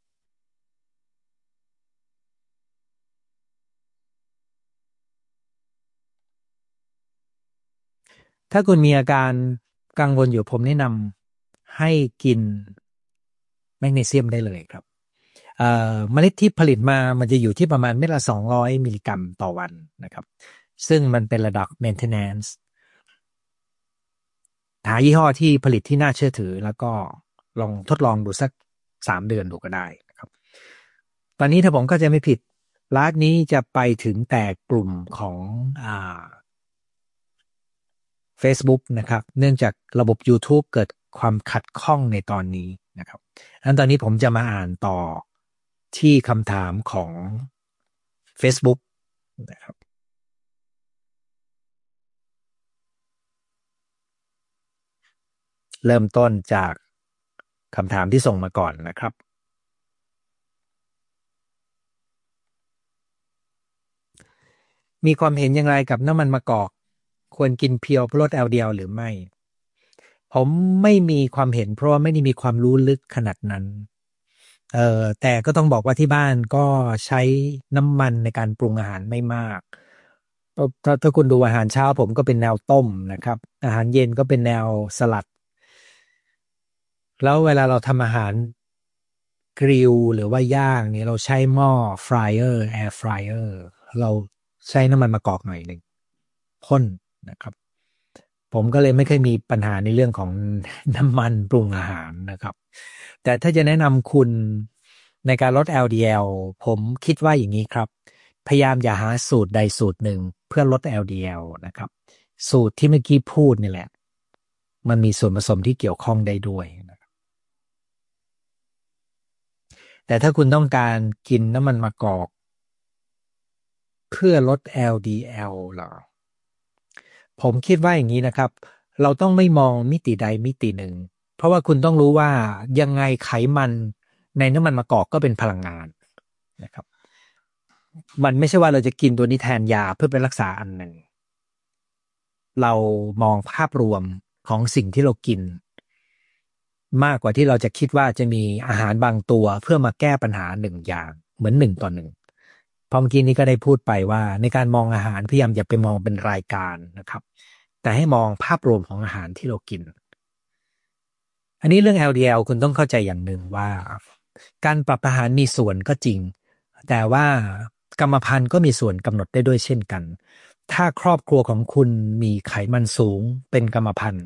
ถ้าคุณมีอาการกังวลอยู่ผมแนะนำให้กินแมกนีเซียมได้เลยครับ เอ่อเมล็ดที่ผลิตมามันจะอยู่ที่ประมาณเม็ดละสองร้อยมิลลิกรัมต่อวันนะครับซึ่งมันเป็นระดับ maintenance หายี่ห้อที่ผลิตที่น่าเชื่อถือแล้วก็ลองทดลองดูสักสามเดือนดูก็ได้นะครับตอนนี้ถ้าผมก็จะไม่ผิดร้านนี้จะไปถึงแต่กลุ่มของอ่า Facebook นะครับเนื่องจากระบบ YouTube เกิดความขัดข้องในตอนนี้นะครับอันตอนนี้ผมจะมาอ่านต่อที่คำถามของ Facebook นะครับเริ่มต้นจากคำถามที่ส่งมาก่อนนะครับมีความเห็นอย่างไรกับน้ำมันมะกอกควรกินเพียวเพื่อลด แอล ดี แอล หรือไม่ผมไม่มีความเห็นเพราะว่าไม่ได้มีความรู้ลึกขนาดนั้นเอ่อแต่ก็ต้องบอกว่าที่บ้านก็ใช้น้ำมันในการปรุงอาหารไม่มากถ้าถ้าถ้าคุณดูอาหารเช้าผมก็เป็นแนวต้มนะครับอาหารเย็นก็เป็นแนวสลัดแล้วเวลาเราทำอาหารกริลหรือว่าย่างเนี่ยเราใช้หม้อฟรายเออร์แอร์ฟรายเออร์เราใช้น้ำมันมะกอกหน่อยหนึ่งพ่นนะครับผมก็เลยไม่เคยมีปัญหาในเรื่องของน้ำมันปรุงอาหารนะครับแต่ถ้าจะแนะนำคุณในการลด แอล ดี แอล ผมคิดว่าอย่างนี้ครับพยายามอย่าหาสูตรใดสูตรหนึ่งเพื่อลด แอล ดี แอล นะครับสูตรที่เมื่อกี้พูดนี่แหละมันมีส่วนผสมที่เกี่ยวข้องได้ด้วยนะครับแต่ถ้าคุณต้องการกินน้ำมันมะกอกเพื่อลด แอล ดี แอล เหรอ ผมคิดว่าอย่างนี้นะครับ เราต้องไม่มองมิติใดมิติหนึ่ง เพราะว่าคุณต้องรู้ว่ายังไงไขมันในน้ำมันมะกอกก็เป็นพลังงานนะครับมันไม่ใช่ว่าเราจะกินตัวนี้แทนยาเพื่อเป็นรักษาอันหนึ่ง เรามองภาพรวมของสิ่งที่เรากินมากกว่าที่เราจะคิดว่าจะมีอาหารบางตัวเพื่อมาแก้ปัญหาหนึ่งอย่างเหมือนหนึ่งต่อหนึ่งพอเมื่อกี้นี้ก็ได้พูดไปว่าในการมองอาหารพยายามอย่าไปมองเป็นรายการนะครับแต่ให้มองภาพรวมของอาหารที่เรากินอันนี้เรื่อง แอล ดี แอล คุณต้องเข้าใจอย่างหนึ่งว่าการปรับอาหารมีส่วนก็จริงแต่ว่ากรรมพันธุ์ก็มีส่วนกำหนดได้ด้วยเช่นกันถ้าครอบครัวของคุณมีไขมันสูงเป็นกรรมพันธุ์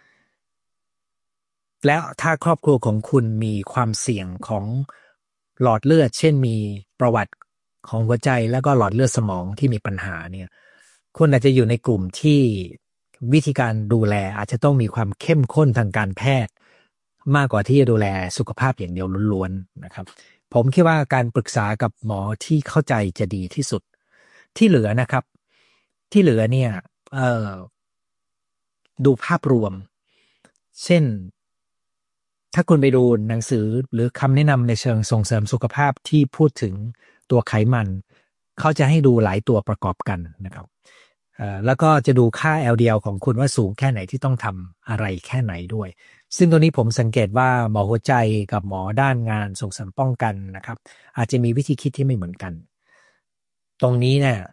แล้วถ้าครอบครัวของคุณมีความเสี่ยงของหลอดเลือดเช่นมีประวัติของหัวใจแล้วก็หลอดเลือดสมองที่มีปัญหาเนี่ยคุณอาจจะอยู่ในกลุ่มที่วิธีการดูแลอาจจะต้องมีความเข้มข้นทางการแพทย์มากกว่าที่จะดูแลสุขภาพอย่างเดียวล้วนๆนะครับผมคิดว่าการปรึกษากับหมอที่เข้าใจจะดีที่สุดที่เหลือนะครับที่เหลือเนี่ยเอ่อดูภาพรวมเช่น ถ้าคุณไปดูหนังสือหรือคำแนะนำในเชิงส่งเสริมสุขภาพที่พูดถึงตัวไขมันเขาจะให้ดูหลายตัวประกอบกันนะครับเอ่อแล้วก็จะดูค่า แอล ดี แอล ของคุณว่าสูงแค่ไหนที่ต้องทำอะไรแค่ไหนด้วยซึ่งตัวนี้ผมสังเกตว่าหมอหัวใจกับหมอด้านงานส่งเสริมป้องกันนะครับอาจจะมีวิธีคิดที่ไม่เหมือนกันตรงนี้เนี่ย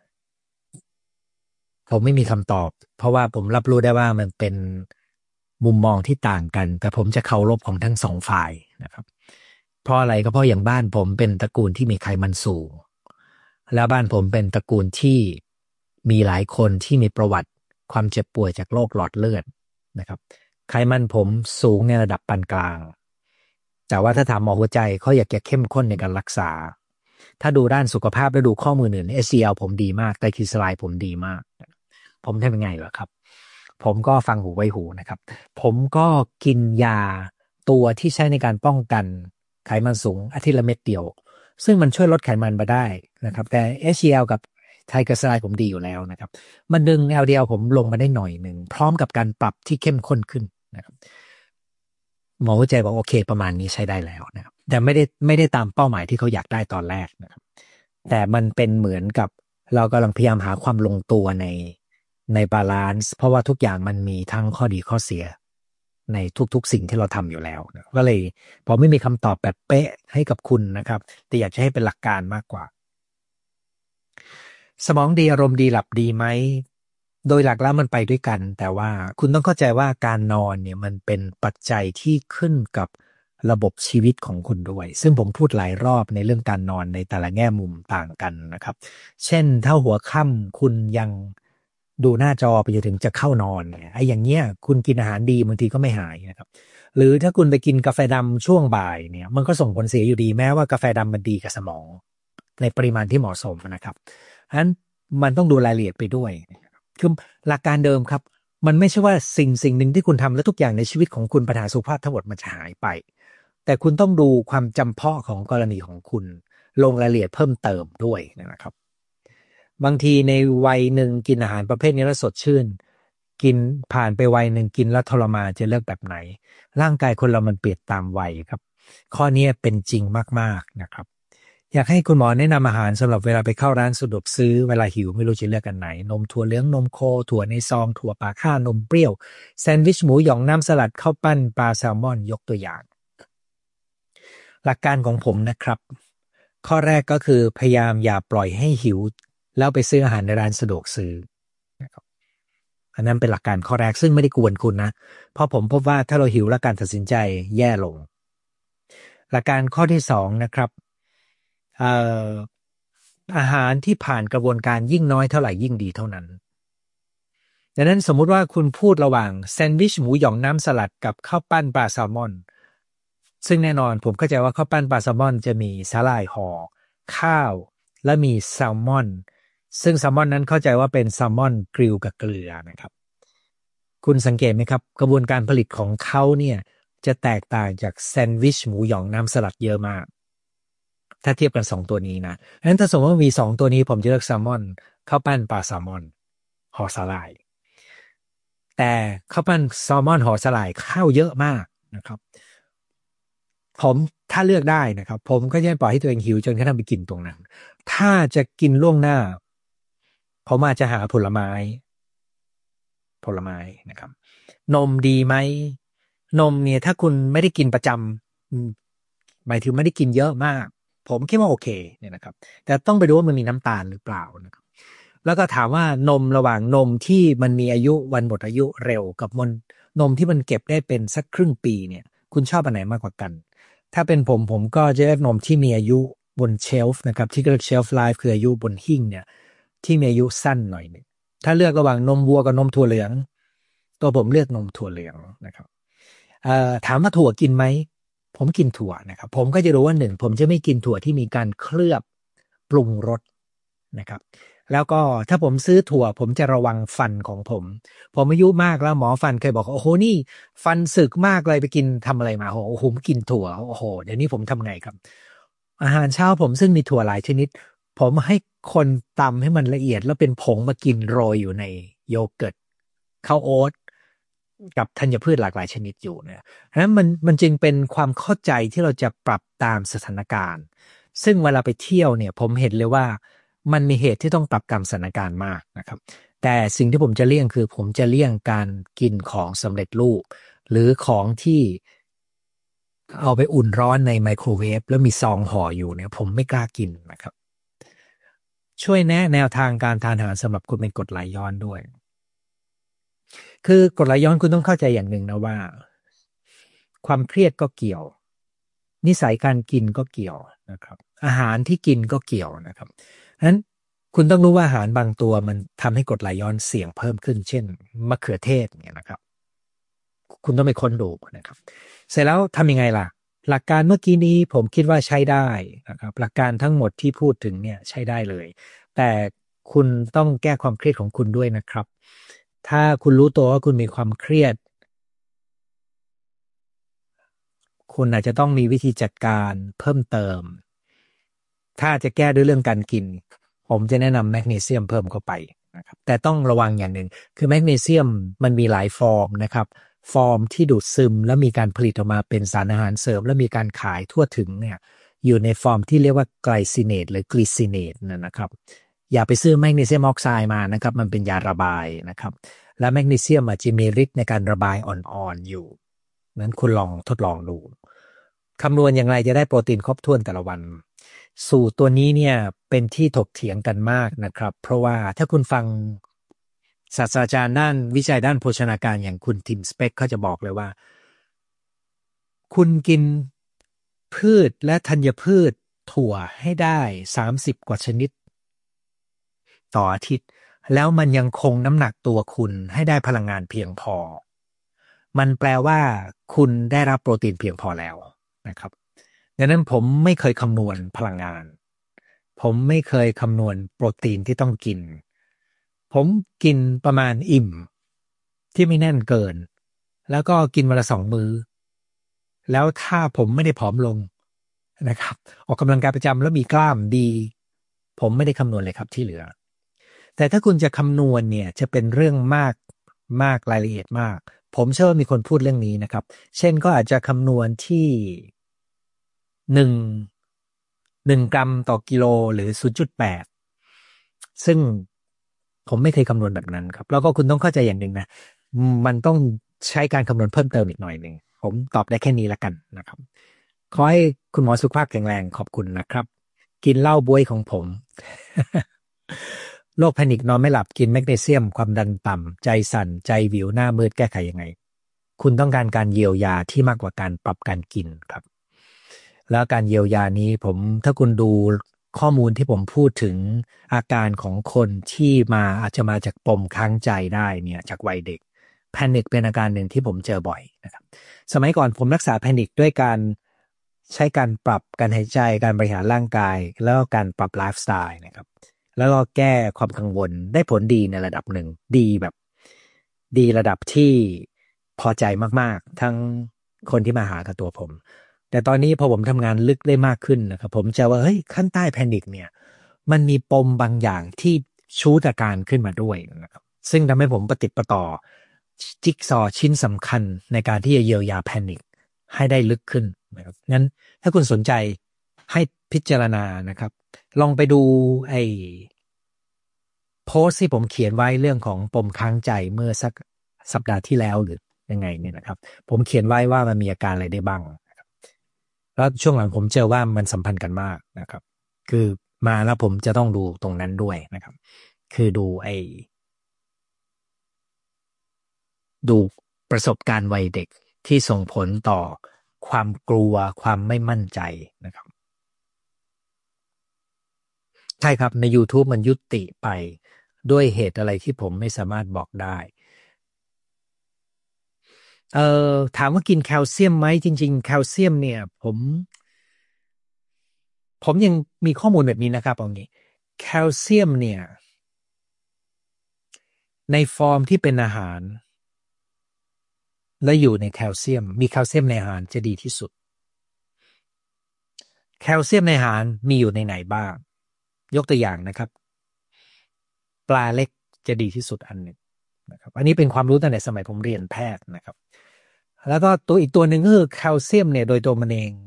ผมไม่มีคำตอบเพราะว่าผมรับรู้ได้ว่ามันเป็นมุมมองที่ต่างกันแต่ผมจะเคารพของทั้งสองฝ่ายนะครับเพราะอะไรก็เพราะอย่างบ้านผมเป็นตระกูลที่มีไขมันสูงแล้วบ้านผมเป็นตระกูลที่มีหลายคนที่มีประวัติความเจ็บป่วยจากโรคหลอดเลือดนะครับไขมันผมสูงในระดับปานกลางแต่ว่าถ้าถามหมอหัวใจเขาอยากจะเข้มข้นในการรักษาถ้าดูด้านสุขภาพและดูข้อมูลอื่น เอช ดี แอล ผมดีมากไตรกลีเซอไรด์ผมดีมากผมทำยังไงเหรอครับผมก็ฟังหูไว้หูนะครับผมก็กินยาตัวที่ใช้ในการป้องกันไขมันสูงอาทิตย์ละเม็ดเดียวซึ่งมันช่วยลดไขมันมาได้นะครับแต่ เอช ดี แอล กับไทรกลีเซอไรด์ผมดีอยู่แล้วนะครับมันดึง แอล ดี แอล ผมลงมาได้หน่อยหนึ่งพร้อมกับการปรับที่เข้มข้นขึ้นนะครับหมอหัวใจบอกโอเคประมาณนี้ใช้ได้แล้วนะครับแต่ไม่ได้ไม่ได้ตามเป้าหมายที่เขาอยากได้ตอนแรกนะครับแต่มันเป็นเหมือนกับเรากำลังพยายามหาความลงตัวในในบาลานซ์เพราะว่าทุกอย่างมันมีทั้งข้อดีข้อเสียในทุกๆสิ่งที่เราทำอยู่แล้วนะก็เลยผมไม่มีคำตอบแบบเป๊ะให้กับคุณนะครับแต่อยากจะให้เป็นหลักการมากกว่าสมองดีอารมณ์ดีหลับดีไหมโดยหลักแล้วมันไปด้วยกันแต่ว่าคุณต้องเข้าใจว่าการนอนเนี่ยมันเป็นปัจจัยที่ขึ้นกับระบบชีวิตของคุณด้วยซึ่งผมพูดหลายรอบในเรื่องการนอนในแต่ละแง่มุมต่างกันนะครับเช่นถ้าหัวค่ำคุณยังดูหน้าจอไปจนถึงจะเข้านอนเนี่ยไอ้อย่างเงี้ยคุณกินอาหารดีบางทีก็ไม่หายนะครับหรือถ้าคุณไปกินกาแฟดำช่วงบ่ายเนี่ยมันก็ส่งผลเสียอยู่ดีแม้ว่ากาแฟดำมันดีกับสมองในปริมาณที่เหมาะสมนะครับฉะนั้นมันต้องดูรายละเอียดไปด้วยคือหลักการเดิมครับมันไม่ใช่ว่าสิ่งสิ่งหนึ่งที่คุณทำแล้วทุกอย่างในชีวิตของคุณปัญหาสุขภาพทั้งหมดมันจะหายไปแต่คุณต้องดูความจำเพาะของกรณีของคุณลงรายละเอียดเพิ่มเติมด้วยนะครับบางทีในวัยหนึ่งกินอาหารประเภทนี้แล้วสดชื่นกินผ่านไปวัยหนึ่งกินแล้วทรมานจะเลือกแบบไหนร่างกายคนเรามันเปลี่ยนตามวัยครับข้อนี้เป็นจริงมากๆนะครับอยากให้คุณหมอแนะนำอาหารสำหรับเวลาไปเข้าร้านสะดวกซื้อเวลาหิวไม่รู้จะเลือกกันไหนนมถั่วเหลืองนมโคถั่วในซองถั่วปาค่านมเปรี้ยวแซนด์วิชหมูหยองน้ำสลัดข้าวปั้นปลาแซลมอนยกตัวอย่างหลักการของผมนะครับข้อแรกก็คือพยายามอย่าปล่อยให้หิวแล้วไปซื้ออาหารในร้านสะดวกซื้อนะครับอันนั้นเป็นหลักการข้อแรกซึ่งไม่ได้กวนคุณนะเพราะผมพบว่าถ้าเราหิวแล้วการตัดสินใจแย่ลงหลักการข้อที่สองนะครับเอ่ออาหารที่ผ่านกระบวนการยิ่งน้อยเท่าไหร่ยิ่งดีเท่านั้นดังนั้นสมมุติว่าคุณพูดระหว่างแซนด์วิชหมูหยองน้ำสลัดกับข้าวปั้นปลาแซลมอนซึ่งแน่นอนผมเข้าใจว่าข้าวปั้นปลาแซลมอนจะมีสาหร่ายห่อข้าวและมีแซลมอนซึ่งแซลมอนนั้นเข้าใจว่าเป็นแซลมอนกริลกับเกลือนะครับคุณสังเกตไหมครับกระบวนการผลิตของเขาเนี่ยจะแตกต่างจากแซนด์วิชหมูหยองน้ำสลัดเยอะมากถ้าเทียบกันสองตัวนี้นะงั้นถ้าสมมติว่ามีสองตัวนี้ผมจะเลือกแซลมอนข้าวปั้นปลาแซลมอนห่อสาหร่ายแต่ข้าวปั้นแซลมอนห่อสาหร่ายข้าวเยอะมากนะครับผมถ้าเลือกได้นะครับผมก็จะไม่ปล่อยให้ตัวเองหิวจนกระทั่งไปกินตรงนั้นถ้าจะกินล่วงหน้าผมอาจจะหาผลไม้ผลไม้นะครับนมดีไหมนมเนี่ยถ้าคุณไม่ได้กินประจำอืมหมายถึงไม่ได้กินเยอะมากผมคิดว่าโอเคเนี่ยนะครับแต่ต้องไปดูว่ามันมีน้ำตาลหรือเปล่านะครับแล้วก็ถามว่านมระหว่างนมที่มันมีอายุวันหมดอายุเร็วกับมันนมที่มันเก็บได้เป็นสักครึ่งปีเนี่ยคุณชอบอันไหนมากกว่ากันถ้าเป็นผมผมก็จะเลือกนมที่มีอายุบนเชลฟ์นะครับที่เรียกเชลฟ์ไลฟ์คืออายุบนหิ้งเนี่ยที่มีอายุสั้นหน่อยนึงถ้าเลือกระหว่างนมวัวกับนมถั่วเหลืองตัวผมเลือกนมถั่วเหลืองนะครับเอ่อถามว่าถั่วกินไหมผมกินถั่วนะครับผมก็จะรู้ว่าหนึ่งผมจะไม่กินถั่วที่มีการเคลือบปรุงรสนะครับแล้วก็ถ้าผมซื้อถั่วผมจะระวังฟันของผมผมอายุมากแล้วหมอฟันเคยบอกโอ้โหนี่ฟันสึกมากเลยไปกินทำอะไรมาโอ้โหผมกินถั่วโอ้โหเดี๋ยวนี้ผมทำไงครับอาหารเช้าผมซึ่งมีถั่วหลายชนิดผมให้คนตำให้มันละเอียดแล้วเป็นผงมากินโรยอยู่ในโยเกิร์ตข้าวโอ๊ตกับธัญพืชหลากหลายชนิดอยู่เนี่ยฉะนั้นมันมันจึงเป็นความเข้าใจที่เราจะปรับตามสถานการณ์ซึ่งเวลาไปเที่ยวเนี่ยผมเห็นเลยว่ามันมีเหตุที่ต้องปรับตามสถานการณ์มากนะครับแต่สิ่งที่ผมจะเลี่ยงคือผมจะเลี่ยงการกินของสำเร็จรูปหรือของที่เอาไปอุ่นร้อนในไมโครเวฟแล้วมีซองห่ออยู่เนี่ยผมไม่กล้ากินนะครับช่วยแนะแนวทางการทานอาหารสำหรับคุณเป็นกรดไหลย้อนด้วยคือกรดไหลย้อนคุณต้องเข้าใจอย่างหนึ่งนะว่าความเครียดก็เกี่ยวนิสัยการกินก็เกี่ยวนะครับอาหารที่กินก็เกี่ยวนะครับฉะนั้นคุณต้องรู้ว่าอาหารบางตัวมันทำให้กรดไหลย้อนเสี่ยงเพิ่มขึ้นเช่นมะเขือเทศเนี่ยนะครับคุณต้องไปค้นดูนะครับเสร็จแล้วทำยังไงล่ะหลักการเมื่อกี้นี้ผมคิดว่าใช้ได้นะครับหลักการทั้งหมดที่พูดถึงเนี่ยใช้ได้เลยแต่คุณต้องแก้ความเครียดของคุณด้วยนะครับถ้าคุณรู้ตัวว่าคุณมีความเครียดคุณอาจจะต้องมีวิธีจัดการเพิ่มเติมถ้าจะแก้ด้วยเรื่องการกินผมจะแนะนำแมกนีเซียมเพิ่มเข้าไปนะครับแต่ต้องระวังอย่างหนึ่งคือแมกนีเซียมมันมีหลายฟอร์มนะครับฟอร์มที่ดูดซึมแล้วมีการผลิตออกมาเป็นสารอาหารเสริมแล้วมีการขายทั่วถึงเนี่ยอยู่ในฟอร์มที่เรียกว่าไกลซิเนตหรือกลีซิเนตนะครับอย่าไปซื้อแมกนีเซียมออกไซด์มานะครับมันเป็นยาระบายนะครับและแมกนีเซียมอาจจะมีฤทธิ์ในการระบายอ่อนๆอยู่นั้นคุณลองทดลองดูคำนวณอย่างไรจะได้โปรตีนครบถ้วนแต่ละวันสูตรตัวนี้เนี่ยเป็นที่ถกเถียงกันมากนะครับเพราะว่าถ้าคุณฟังศาสตราจารย์ด้านวิจัยด้านโภชนาการอย่างคุณทิมสเปกเขาจะบอกเลยว่าคุณกินพืชและธัญพืชถั่วให้ได้สามสิบกว่าชนิดต่ออาทิตย์แล้วมันยังคงน้ำหนักตัวคุณให้ได้พลังงานเพียงพอมันแปลว่าคุณได้รับโปรตีนเพียงพอแล้วนะครับดังนั้นผมไม่เคยคำนวณพลังงานผมไม่เคยคำนวณโปรตีนที่ต้องกินผมกินประมาณอิ่มที่ไม่แน่นเกินแล้วก็กินวันละสองมื้อแล้วถ้าผมไม่ได้ผอมลงนะครับออกกำลังกายประจำแล้วมีกล้ามดีผมไม่ได้คำนวณเลยครับที่เหลือแต่ถ้าคุณจะคำนวณเนี่ยจะเป็นเรื่องมากมากรายละเอียดมากผมเชื่อว่ามีคนพูดเรื่องนี้นะครับเช่นก็อาจจะคำนวณที่หนึ่งหนึ่งกรัมต่อกิโลหรือศูนย์จุดแปดซึ่งผมไม่เคยคำนวณแบบนั้นครับแล้วก็คุณต้องเข้าใจอย่างหนึ่งนะมันต้องใช้การคำนวณเพิ่มเติมอีกหน่อยหนึ่งผมตอบได้แค่นี้ละกันนะครับขอให้คุณหมอสุขภาพแข็งแรงขอบคุณนะครับกินเหล้าบ๊วยของผม โรคแพนิคนอนไม่หลับกินแมกนีเซียมความดันต่ำใจสั่นใจวิวหน้ามืดแก้ไขยังไงคุณต้องการการเยียวยาที่มากกว่าการปรับการกินครับแล้วการเยียวยานี้ผมถ้าคุณดูข้อมูลที่ผมพูดถึงอาการของคนที่มาอาจจะมาจากปมค้างใจได้เนี่ยจากวัยเด็กแพนิคเป็นอาการหนึ่งที่ผมเจอบ่อยนะครับสมัยก่อนผมรักษาแพนิคด้วยการใช้การปรับการหายใจการบริหารร่างกายแล้วก็การปรับไลฟ์สไตล์นะครับแล้วก็แก้ความกังวลได้ผลดีในระดับหนึ่งดีแบบดีระดับที่พอใจมากๆทั้งคนที่มาหากับตัวผมแต่ตอนนี้พอผมทำงานลึกได้มากขึ้นนะครับผมจะว่าเฮ้ยขั้นใต้แพนิคเนี่ยมันมีปมบางอย่างที่ชูดอาการขึ้นมาด้วยนะครับซึ่งทำให้ผมประติดประต่อจิ๊กซอว์ชิ้นสำคัญในการที่จะเยียวยาแพนิคให้ได้ลึกขึ้นนะครับงั้นถ้าคุณสนใจให้พิจารณานะครับลองไปดูไอ้โพสต์ที่ผมเขียนไว้เรื่องของปมค้างใจเมื่อสักสัปดาห์ที่แล้วหรือยังไงเนี่ยนะครับผมเขียนไว้ว่ามันมีอาการอะไรได้บ้างแล้วช่วงหลังผมเจอว่ามันสัมพันธ์กันมากนะครับคือมาแล้วผมจะต้องดูตรงนั้นด้วยนะครับคือดูไอ้ดูประสบการณ์วัยเด็กที่ส่งผลต่อความกลัวความไม่มั่นใจนะครับใช่ครับใน YouTube มันยุติไปด้วยเหตุอะไรที่ผมไม่สามารถบอกได้เอ่อถามว่ากินแคลเซียมไหมจริงๆแคลเซียมเนี่ยผมผมยังมีข้อมูลแบบนี้นะครับเอางี้แคลเซียมเนี่ยในฟอร์มที่เป็นอาหารและอยู่ในแคลเซียมมีแคลเซียมในอาหารจะดีที่สุดแคลเซียมในอาหารมีอยู่ในไหนบ้างยกตัวอย่างนะครับปลาเล็กจะดีที่สุดอันหนึ่งนะครับอันนี้เป็นความรู้ตั้งแต่สมัยผมเรียนแพทย์นะครับแล้วก็ตัวอีกตัวหนึ่งก็คือแคลเซียมเนี่ยโดยตัวมันเอง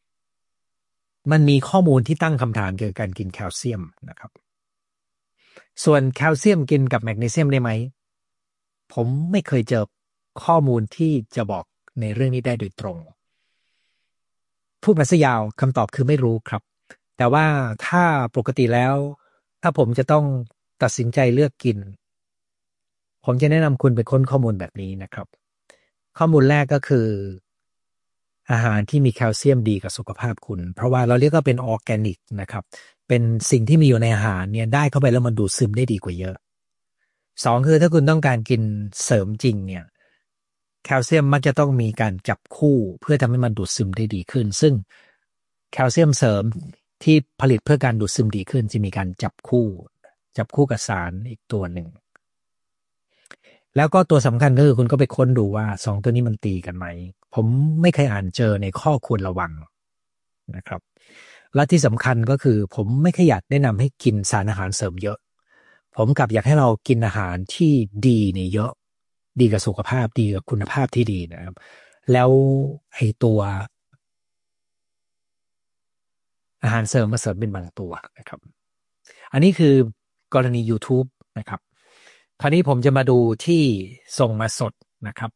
มันมีข้อมูลที่ตั้งคำถามเกี่ยวกับการกินแคลเซียมนะครับส่วนแคลเซียมกินกับแมกนีเซียมได้ไหมผมไม่เคยเจอข้อมูลที่จะบอกในเรื่องนี้ได้โดยตรงพูดมาซะยาวคำตอบคือไม่รู้ครับแต่ว่าถ้าปกติแล้วถ้าผมจะต้องตัดสินใจเลือกกินผมจะแนะนำคุณไปค้นข้อมูลแบบนี้นะครับข้อมูลแรกก็คืออาหารที่มีแคลเซียมดีกับสุขภาพคุณเพราะว่าเราเรียกว่าเป็นออร์แกนิกนะครับเป็นสิ่งที่มีอยู่ในอาหารเนี่ยได้เข้าไปแล้วมันดูดซึมได้ดีกว่าเยอะสองคือถ้าคุณต้องการกินเสริมจริงเนี่ยแคลเซียมมักจะต้องมีการจับคู่เพื่อทำให้มันดูดซึมได้ดีขึ้นซึ่งแคลเซียมเสริมที่ผลิตเพื่อการดูดซึมดีขึ้นจะมีการจับคู่จับคู่กับสารอีกตัวหนึ่งแล้วก็ตัวสำคัญก็คือคุณก็ไปค้นดูว่าสองตัวนี้มันตีกันไหมผมไม่เคยอ่านเจอในข้อควรระวังนะครับและที่สำคัญก็คือผมไม่ขยัดแนะนำให้กินสารอาหารเสริมเยอะผมกลับอยากให้เรากินอาหารที่ดีเนี่ยเยอะดีกับสุขภาพดีกับคุณภาพที่ดีนะครับแล้วไอ้ตัวอาหารเสริมมาเสริมเป็นบางตัวนะครับอันนี้คือกรณี YouTube นะครับคราวนี้ผมจะมาดูที่ส่งมาสดนะครับ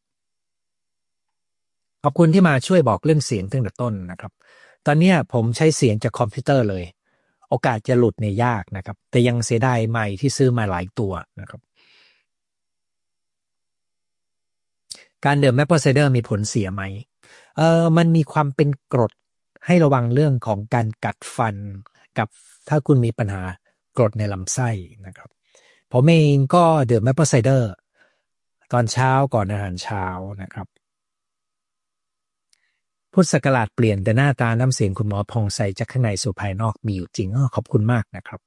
ขอบคุณที่มาช่วยบอกเรื่องเสียงตั้งแต่ต้นนะครับตอนเนี้ยผมใช้เสียงจากคอมพิวเตอร์เลยโอกาสจะหลุดเนี่ยยากนะครับแต่ยังเสียดายไมค์ที่ซื้อมาหลายตัวนะครับการดื่มแอปเปิลไซเดอร์มีผลเสียไหมเออมันมีความเป็นกรดให้ระวังเรื่องของการกัดฟันกับถ้าคุณมีปัญหากรดในลำไส้นะครับผมเองก็ดื่มแอปเปิลไซเดอร์ตอนเช้าก่อนอาหารเช้านะครับพุทธศักราชเปลี่ยนแต่หน้าตาน้ำเสียงคุณหมอผ่องใสจากข้างในสู่ภายนอกมีอยู่จริงอ้อขอบคุณมากนะครับ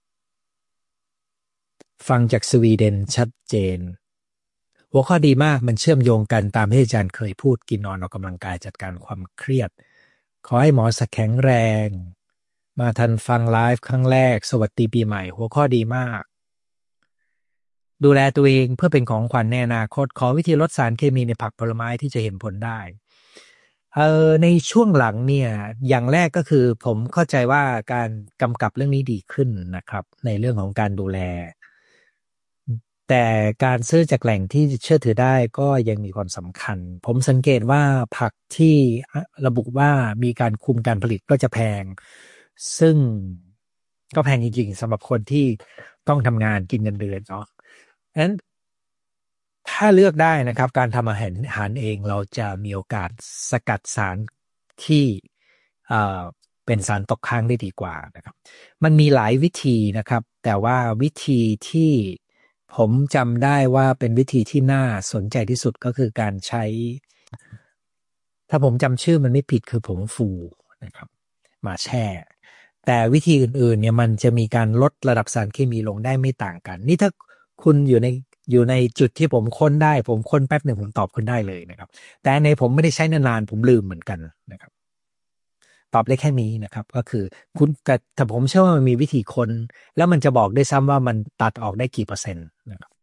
ฟังจากสวีเดนชัดเจนหัวข้อดีมากมันเชื่อมโยงกันตามที่อาจารย์เคยพูดกินนอนออกกำลังกายจัดการความเครียดขอให้หมอสักแข็งแรงมาทันฟังไลฟ์ครั้งแรกสวัสดีปีใหม่หัวข้อดีมากดูแลตัวเองเพื่อเป็นของขวัญในอนาคตขอวิธีลดสารเคมีในผักผลไม้ที่จะเห็นผลได้เอ่อในช่วงหลังเนี่ยอย่างแรกก็คือผมเข้าใจว่าการกำกับเรื่องนี้ดีขึ้นนะครับในเรื่องของการดูแลแต่การซื้อจากแหล่งที่เชื่อถือได้ก็ยังมีความสำคัญผมสังเกตว่าผักที่ระบุว่ามีการคุมการผลิตก็จะแพงซึ่งก็แพงจริงๆสำหรับคนที่ต้องทำงานกินเงินเดือนเนาะงั้น ถ้าเลือกได้นะครับการทำอาหารอาหารเองเราจะมีโอกาสสกัดสารที่เอ่อเป็นสารตกค้างได้ดีกว่านะครับมันมีหลายวิธีนะครับแต่ว่าวิธีที่ผมจำได้ว่าเป็นวิธีที่น่าสนใจที่สุดก็คือการใช้ถ้าผมจำชื่อมันไม่ผิดคือผงฟูนะครับมาแช่แต่วิธีอื่นๆเนี่ยมันจะมีการลดระดับสารเคมีลงได้ไม่ต่างกันนี่ถ้าคุณอยู่ในอยู่ในจุดที่ผมค้นได้ผมค้นแป๊บหนึ่งผมตอบคุณได้เลยนะครับแต่ในผมไม่ได้ใช้นานๆผมลืมเหมือนกันนะครับตอบได้แค่นี้นะครับก็คือคุณแต่แต่ผมเชื่อว่ามันมีวิธีค้นแล้วมันจะบอกได้ซ้ำว่ามันตัดออกได้กี่เปอร์เซ็นต์นะครับ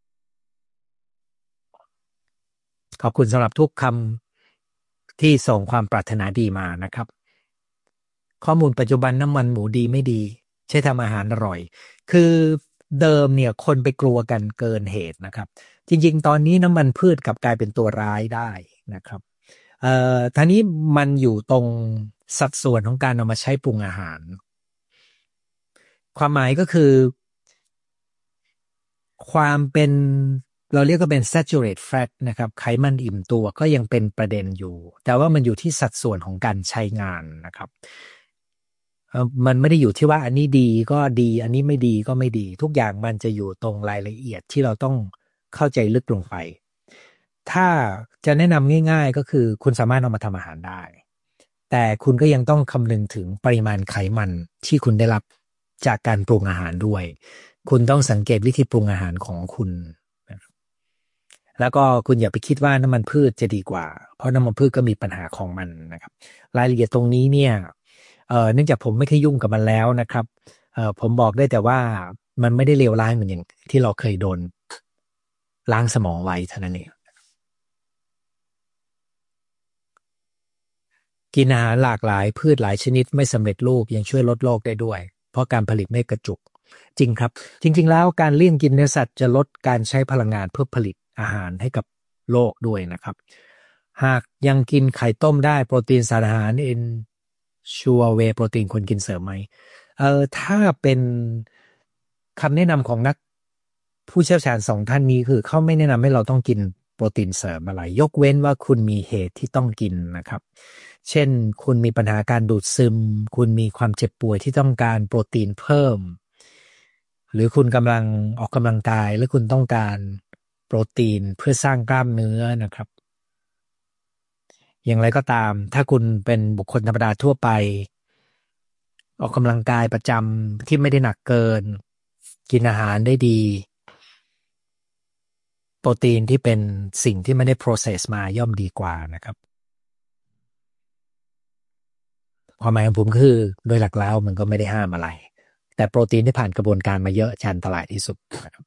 ขอบคุณสำหรับทุกคำที่ส่งความปรารถนาดีมานะครับ ข้อมูลปัจจุบันน้ำมันหมูดีไม่ดีใช้ทำอาหารอร่อยคือเดิมเนี่ยคนไปกลัวกันเกินเหตุนะครับจริงๆตอนนี้น้ำมันพืชกลับกลายเป็นตัวร้ายได้นะครับเอ่อท่านี้มันอยู่ตรงสัดส่วนของการเอามาใช้ปรุงอาหารความหมายก็คือความเป็นเราเรียกก็เป็น saturate fat นะครับไขมันอิ่มตัวก็ยังเป็นประเด็นอยู่แต่ว่ามันอยู่ที่สัดส่วนของการใช้งานนะครับ เอ่อมันไม่ได้อยู่ที่ว่าอันนี้ดีก็ดีอันนี้ไม่ดีก็ไม่ดีทุกอย่างมันจะอยู่ตรงรายละเอียดที่เราต้องเข้าใจลึกลงไปถ้าจะแนะนำง่ายๆก็คือคุณสามารถเอามาทำอาหารได้แต่คุณก็ยังต้องคำนึงถึงปริมาณไขมันที่คุณได้รับจากการปรุงอาหารด้วยคุณต้องสังเกตวิธีปรุงอาหารของคุณนะครับแล้วก็คุณอย่าไปคิดว่าน้ำมันพืชจะดีกว่าเพราะน้ำมันพืชก็มีปัญหาของมันนะครับรายละเอียดตรงนี้เนี่ย เอ่อเนื่องจากผมไม่เคยยุ่งกับมันแล้วนะครับเอ่อผมบอกได้แต่ว่ามันไม่ได้เลวร้ายเหมือนอย่างที่เราเคยโดนล้างสมองไว้เท่านั้นเองกินอาหารหลากหลายพืชหลายชนิดไม่สำเร็จรูปยังช่วยลดโรคได้ด้วยเพราะการผลิตไม่กระจุกจริงครับจริงๆแล้วการเลี่ยงกินเนื้อสัตว์จะลดการใช้พลังงานเพื่อผลิตอาหารให้กับโลกด้วยนะครับหากยังกินไข่ต้มได้โปรตีนสารอาหารเอ็นชัวเวโปรตีนควรกินเสริมไหมเออถ้าเป็นคำแนะนำของนักผู้เชี่ยวชาญสองท่านนี้คือเขาไม่แนะนำให้เราต้องกินโปรตีนเสริมอะไรยกเว้นว่าคุณมีเหตุที่ต้องกินนะครับเช่นคุณมีปัญหาการดูดซึมคุณมีความเจ็บป่วยที่ต้องการโปรตีนเพิ่มหรือคุณกำลังออกกำลังกายและคุณต้องการโปรตีนเพื่อสร้างกล้ามเนื้อนะครับอย่างไรก็ตามถ้าคุณเป็นบุคคลธรรมดาทั่วไปออกกำลังกายประจำที่ไม่ได้หนักเกินกินอาหารได้ดีโปรตีนที่เป็นสิ่งที่ไม่ได้ process มาย่อมดีกว่านะครับความหมายของผมคือโดยหลักแล้วมันก็ไม่ได้ห้ามอะไรแต่โปรตีนที่ผ่านกระบวนการมาเยอะจะอันตรายที่สุดนะครับ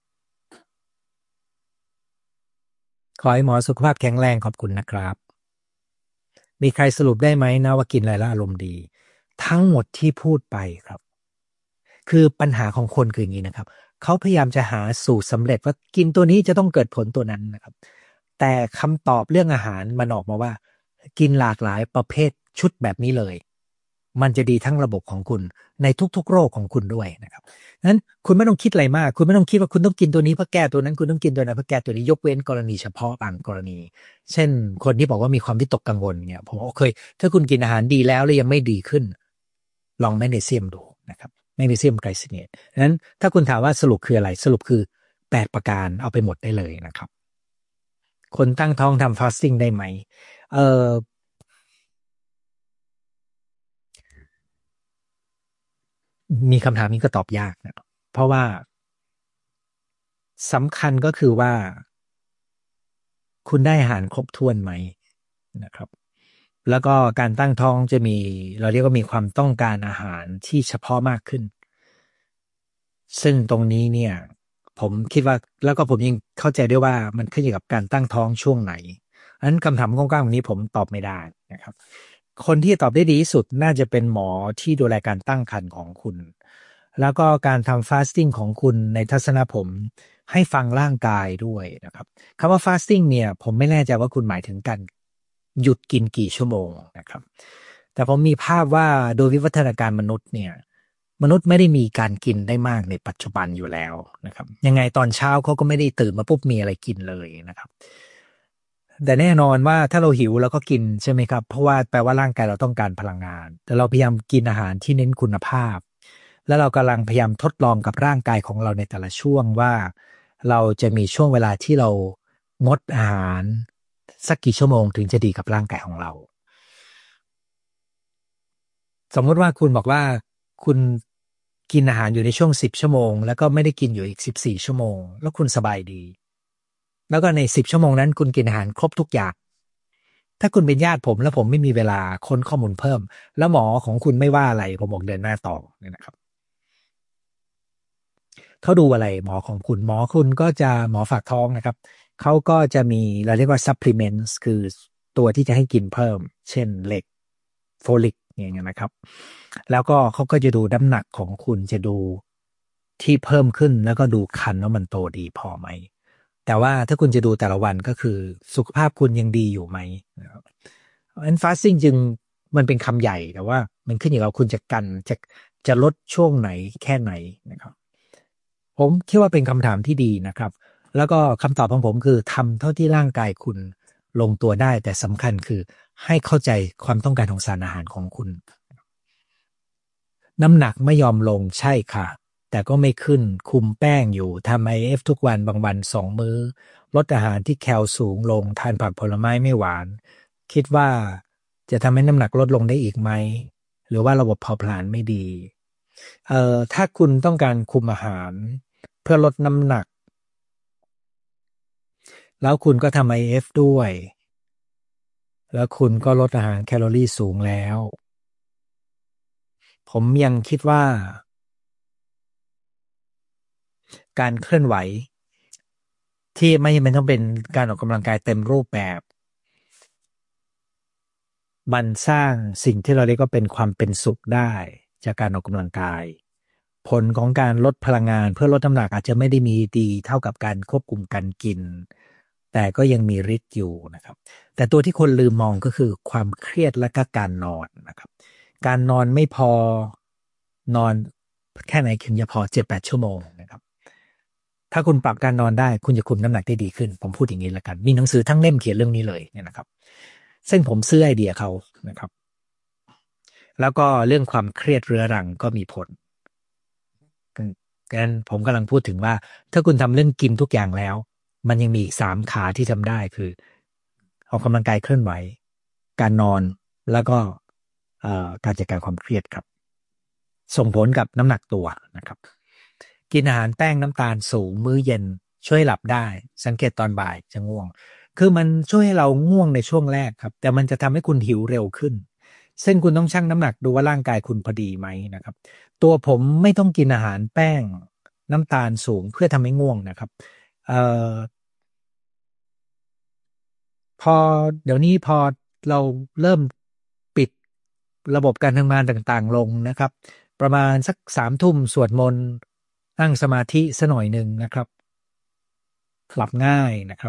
ขอให้หมอสุขภาพแข็งแรงขอบคุณนะครับมีใครสรุปได้ไหมนะว่ากินอะไรแล้วอารมณ์ดีทั้งหมดที่พูดไปครับคือปัญหาของคนคืออย่างนี้นะครับเขาพยายามจะหาสูตรสำเร็จว่ากินตัวนี้จะต้องเกิดผลตัวนั้นนะครับแต่คำตอบเรื่องอาหารมันออกมาว่ากินหลากหลายประเภทชุดแบบนี้เลยมันจะดีทั้งระบบของคุณในทุกๆโรคของคุณด้วยนะครับนั้นคุณไม่ต้องคิดอะไรมากคุณไม่ต้องคิดว่าคุณต้องกินตัวนี้เพื่อแก้ตัวนั้นคุณต้องกินตัวนั้นเพื่อแก้ตัวนี้ยกเว้นกรณีเฉพาะบางกรณีเช่นคนที่บอกว่ามีความวิตกกังวลเนี่ยผมโอเคถ้าคุณกินอาหารดีแล้วแล้วยังไม่ดีขึ้นลองแมกนีเซียมดูนะครับแมกนีเซียมไกลซิเนตนั้นถ้าคุณถามว่าสรุปคืออะไรสรุปคือแปดประการเอาไปหมดได้เลยนะครับคนตั้งท้องทำฟาสติ้งได้ไหมเอ่อมีคำถามนี้ก็ตอบยากนะเพราะว่าสำคัญก็คือว่าคุณได้อาหารครบถ้วนไหมนะครับแล้วก็การตั้งท้องจะมีเราเรียกว่ามีความต้องการอาหารที่เฉพาะมากขึ้นซึ่งตรงนี้เนี่ยผมคิดว่าแล้วก็ผมยังเข้าใจด้วยว่ามันขึ้นอยู่กับการตั้งท้องช่วงไหนอันนั้นคำถามกว้างๆแบบนี้ผมตอบไม่ได้นะครับคนที่ตอบได้ดีที่สุดน่าจะเป็นหมอที่ดูแลการตั้งครรภ์ของคุณแล้วก็การทำฟาสติ้งของคุณในทัศนะผมให้ฟังร่างกายด้วยนะครับคำว่าฟาสติ้งเนี่ยผมไม่แน่ใจว่าคุณหมายถึงการหยุดกินกี่ชั่วโมงนะครับแต่ผมมีภาพว่าโดยวิวัฒนาการมนุษย์เนี่ย มนุษย์ไม่ได้มีการกินได้มากในปัจจุบันอยู่แล้วนะครับยังไงตอนเช้าเขาก็ไม่ได้ตื่นมาปุ๊บมีอะไรกินเลยนะครับแต่แน่นอนว่าถ้าเราหิวเราก็กินใช่ไหมครับเพราะว่าแปลว่าร่างกายเราต้องการพลังงานแต่เราพยายามกินอาหารที่เน้นคุณภาพแล้วเรากำลังพยายามทดลองกับร่างกายของเราในแต่ละช่วงว่าเราจะมีช่วงเวลาที่เรางดอาหารสักกี่ชั่วโมงถึงจะดีกับร่างกายของเรา สมมติว่าคุณบอกว่าคุณกินอาหารอยู่ในช่วงสิบชั่วโมงแล้วก็ไม่ได้กินอยู่อีกสิบสี่ชั่วโมงแล้วคุณสบายดีแล้วก็ในสิบชั่วโมงนั้นคุณกินอาหารครบทุกอย่างถ้าคุณเป็นญาติผมแล้วผมไม่มีเวลาค้นข้อมูลเพิ่มแล้วหมอของคุณไม่ว่าอะไรผมบอกเดินหน้าต่อเนี่ยนะครับเขาดูอะไรหมอของคุณหมอคุณก็จะหมอฝากท้องนะครับเขาก็จะมีเราเรียกว่า supplements คือตัวที่จะให้กินเพิ่มเช่นเหล็กโฟลิกอย่างเงี้ยนะครับแล้วก็เขาก็จะดูน้ำหนักของคุณจะดูที่เพิ่มขึ้นแล้วก็ดูคันว่ามันโตดีพอไหมแต่ว่าถ้าคุณจะดูแต่ละวันก็คือสุขภาพคุณยังดีอยู่ไหมนะครับอันฟาสซิ่งจึงมันเป็นคำใหญ่แต่ว่ามันขึ้นอยู่กับคุณจะกันจะจะลดช่วงไหนแค่ไหนนะครับ ผมคิดว่าเป็นคำถามที่ดีนะครับ แล้วก็คำตอบของผมคือทำเท่าที่ร่างกายคุณลงตัวได้แต่สำคัญคือให้เข้าใจความต้องการของสารอาหารของคุณ น้ำหนักไม่ยอมลงใช่ค่ะแต่ก็ไม่ขึ้นคุมแป้งอยู่ทำไอเอฟทุกวันบางวันสองมื้อลดอาหารที่แคลสูงลงทานผักผลไม้ไม่หวานคิดว่าจะทำให้น้ำหนักลดลงได้อีกไหมหรือว่าระบบเผาผลาญไม่ดีเอ่อถ้าคุณต้องการคุมอาหารเพื่อลดน้ำหนักแล้วคุณก็ทำไอเอฟด้วยแล้วคุณก็ลดอาหารแคลอรี่สูงแล้วผมยังคิดว่า การเคลื่อนไหวที่ไม่จำเป็นต้องเป็นการออกกำลังกายเต็มรูปแบบมันสร้างสิ่งที่เราเรียกว่าเป็นความเป็นสุขได้จากการออกกำลังกายผลของการลดพลังงานเพื่อลดน้ำหนักอาจจะไม่ได้มีดีเท่ากับการควบคุมการกินแต่ก็ยังมีฤทธิ์อยู่นะครับแต่ตัวที่คนลืมมองก็คือความเครียดและก็การนอนนะครับการนอนไม่พอนอนแค่ไหนถึงจะพอเจ็ดแปดชั่วโมงนะครับถ้าคุณปรับการนอนได้คุณจะคุมน้ำหนักได้ดีขึ้นผมพูดอย่างนี้แล้วกันมีหนังสือทั้งเล่มเขียนเรื่องนี้เลยเนี่ยนะครับซึ่งผมซื้อไอเดียเขานะครับแล้วก็เรื่องความเครียดเรื้อรังก็มีผลงั้นผมกำลังพูดถึงว่าถ้าคุณทำเรื่องกินทุกอย่างแล้วมันยังมีอีกสามขาที่ทำได้คือออกกำลังกายเคลื่อนไหวการนอนแล้วก็การจัดการความเครียดครับส่งผลกับน้ำหนักตัวนะครับกินอาหารแป้งน้ำตาลสูงมื้อเย็นช่วยหลับได้สังเกตตอนบ่ายจะง่วงคือมันช่วยให้เราง่วงในช่วงแรกครับแต่มันจะทำให้คุณหิวเร็วขึ้นซึ่งคุณต้องชั่งน้ำหนักดูว่าร่างกายคุณพอดีไหมนะครับตัวผมไม่ต้องกินอาหารแป้งน้ำตาลสูงเพื่อทำให้ง่วงนะครับเอ่อพอเดี๋ยวนี้พอเราเริ่มปิดระบบการทำงานต่างๆลงนะครับประมาณสักสามทุ่มสวดมนต์นั่งสมาธิสักหน่อยหนึ่งนะครับหลับง่ายนะครับ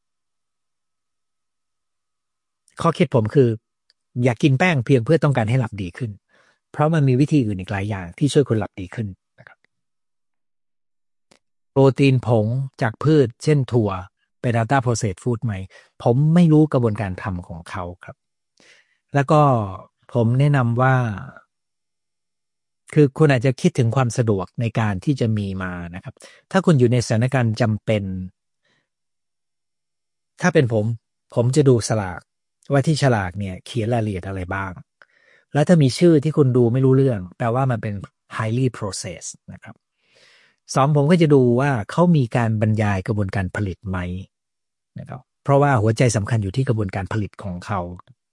ข้อคิดผมคืออย่ากกินแป้งเพียงเพื่อต้องการให้หลับดีขึ้นเพราะมันมีวิธีอื่นอีกหลายอย่างที่ช่วยคุณหลับดีขึ้นนะครับโปรตีนผงจากพืชเช่นถั่วเป็นอัลตราโปรเซสฟู้ดไหมผมไม่รู้กระบวนการทำของเขาครับแล้วก็ผมแนะนำว่าคือคุณอาจจะคิดถึงความสะดวกในการที่จะมีมานะครับถ้าคุณอยู่ในสถานการณ์จำเป็นถ้าเป็นผมผมจะดูสลากว่าที่ฉลากเนี่ยเขียนรายละเอียดอะไรบ้างแล้วถ้ามีชื่อที่คุณดูไม่รู้เรื่องแปลว่ามันเป็น highly processed นะครับสองผมก็จะดูว่าเขามีการบรรยายกระบวนการผลิตไหมนะครับเพราะว่าหัวใจสำคัญอยู่ที่กระบวนการผลิตของเขา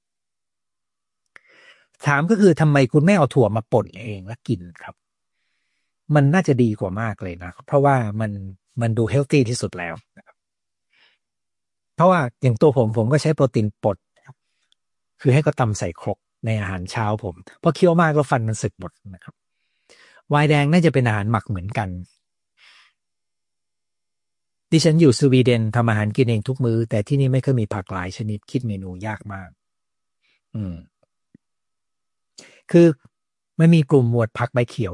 ถามก็คือทำไมคุณไม่เอาถั่วมาป่นเองแล้วกินครับมันน่าจะดีกว่ามากเลยนะเพราะว่ามันมันดูเฮลตี้ที่สุดแล้วนะครับเพราะว่าอย่างตัวผมผมก็ใช้โปรตีนป่นคือให้เขาตำใส่ครกในอาหารเช้าผมเพราะเคี้ยวมากแล้วฟันมันสึกหมดนะครับไวน์แดงน่าจะเป็นอาหารหมักเหมือนกันดิฉันอยู่สวีเดนทำอาหารกินเองทุกมื้อแต่ที่นี่ไม่เคยมีผักหลายชนิดคิดเมนูยากมากอืมคือไม่มีกลุ่มหมวดผักใบเขียว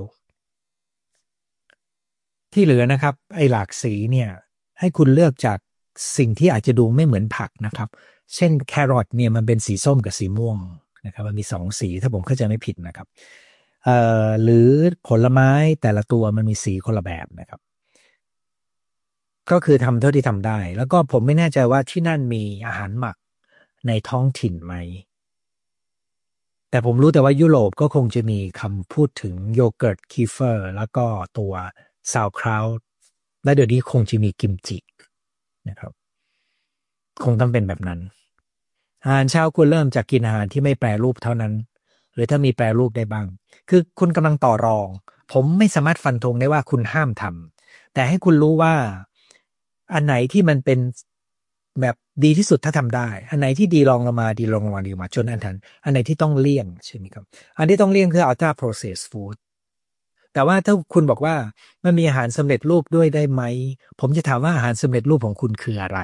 ที่เหลือนะครับไอ้หลากสีเนี่ยให้คุณเลือกจากสิ่งที่อาจจะดูไม่เหมือนผักนะครับเช่นแครอทเนี่ยมันเป็นสีส้มกับสีม่วงนะครับมันมีสองสีถ้าผมเข้าใจไม่ผิดนะครับเอ่อหรือผลไม้แต่ละตัวมันมีสีคนละแบบนะครับก็คือทำเท่าที่ทำได้แล้วก็ผมไม่แน่ใจว่าที่นั่นมีอาหารหมักในท้องถิ่นไหมแต่ผมรู้แต่ว่ายุโรปก็คงจะมีคำพูดถึงโยเกิร์ตคีเฟอร์แล้วก็ตัวซาวคราวและเดี๋ยวนี้คงจะมีกิมจินะครับคงต้องเป็นแบบนั้นอาหารเช้าควรเริ่มจากกินอาหารที่ไม่แปรรูปเท่านั้นหรือถ้ามีแปรรูปได้บ้างคือคุณกำลังต่อรองผมไม่สามารถฟันธงได้ว่าคุณห้ามทำแต่ให้คุณรู้ว่าอันไหนที่มันเป็นแบบดีที่สุดถ้าทำได้อันไหนที่ดีลองลงมาดีลองลงมาดีลงมาจนอันทันอันไหนที่ต้องเลี่ยงใช่ไหมครับอันที่ต้องเลี่ยงคือ ultra processed food แต่ว่าถ้าคุณบอกว่ามันมีอาหารสำเร็จรูปด้วยได้ไหมผมจะถามว่าอาหารสำเร็จรูปของคุณคืออะไร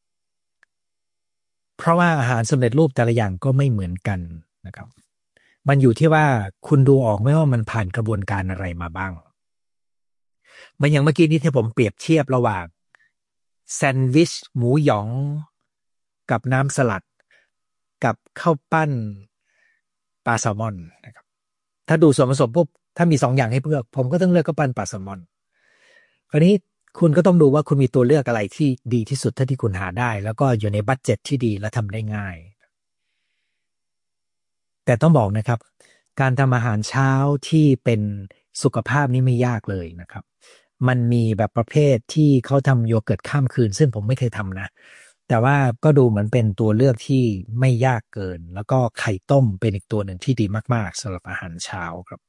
เพราะว่าอาหารสำเร็จรูปแต่ละอย่างก็ไม่เหมือนกันนะครับมันอยู่ที่ว่าคุณดูออกไหมว่ามันผ่านกระบวนการอะไรมาบ้างมันอย่างเมื่อกี้นี้ที่ผมเปรียบเทียบระหว่างแซนด์วิชหมูหยองกับน้ำสลัดกับข้าวปั้นปลาแซลมอนนะครับถ้าดูส่วนผสมปุ๊บถ้ามีสองอย่างให้เลือกผมก็ต้องเลือกข้าวปั้นปลาแซลมอนคราวนี้คุณก็ต้องดูว่าคุณมีตัวเลือกอะไรที่ดีที่สุดเท่าที่คุณหาได้แล้วก็อยู่ในบัดเจ็ตที่ดีและทำได้ง่ายแต่ต้องบอกนะครับการทำอาหารเช้าที่เป็นสุขภาพนี่ไม่ยากเลยนะครับมันมีแบบประเภทที่เขาทำโยเกิร์ตข้ามคืนซึ่งผมไม่เคยทำนะแต่ว่าก็ดูเหมือนเป็นตัวเลือกที่ไม่ยากเกินแล้วก็ไข่ต้มเป็นอีกตัวหนึ่งที่ดีมากๆสำหรับอาหารเช้าครับ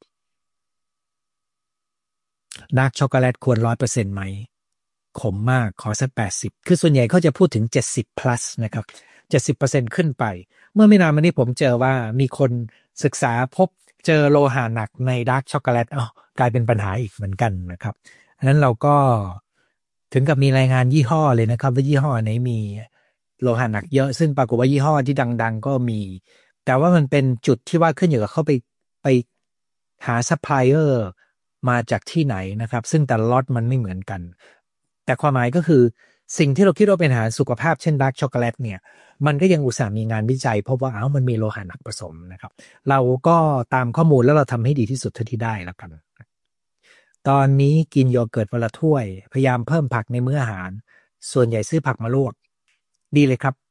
ดาร์กช็อกโกแลตควรร้อยเปอร์เซ็นต์ไหม ขมมากขอสักแปดสิบคือส่วนใหญ่เขาจะพูดถึงเจ็ดสิบ plus นะครับเจ็ดสิบเปอร์เซ็นต์ ขึ้นไปเมื่อไม่นานมานี้ผมเจอว่ามีคนศึกษาพบเจอโลหะหนักในดาร์กช็อกโกแลตอ้าวกลายเป็นปัญหาอีกเหมือนกันนะครับฉะนั้นเราก็ถึงกับมีรายงานยี่ห้อเลยนะครับว่ายี่ห้อไหนมีโลหะหนักเยอะซึ่งปรากฏว่ายี่ห้อที่ดังๆก็มีแต่ว่ามันเป็นจุดที่ว่าขึ้นอยู่กับเขาไปไปหาซัพพลายเออร์มาจากที่ไหนนะครับซึ่งแต่ละล็อตมันไม่เหมือนกันแต่ความหมายก็คือสิ่งที่เราคิดว่าเป็นอาหารสุขภาพเช่นดาร์กช็อกโกแลตเนี่ยมันก็ยังอุตส่าห์มีงานวิจัยเพราะว่าอ้าวมันมีโลหะหนักผสมนะครับเราก็ตามข้อมูลแล้วเราทำให้ดีที่สุดเท่าที่ได้แล้วกันตอนนี้กินโยเกิร์ตวันละถ้วยพยายามเพิ่มผักในมื้ออาหารส่วนใหญ่ซื้อผักมาลวกดีเลยครับ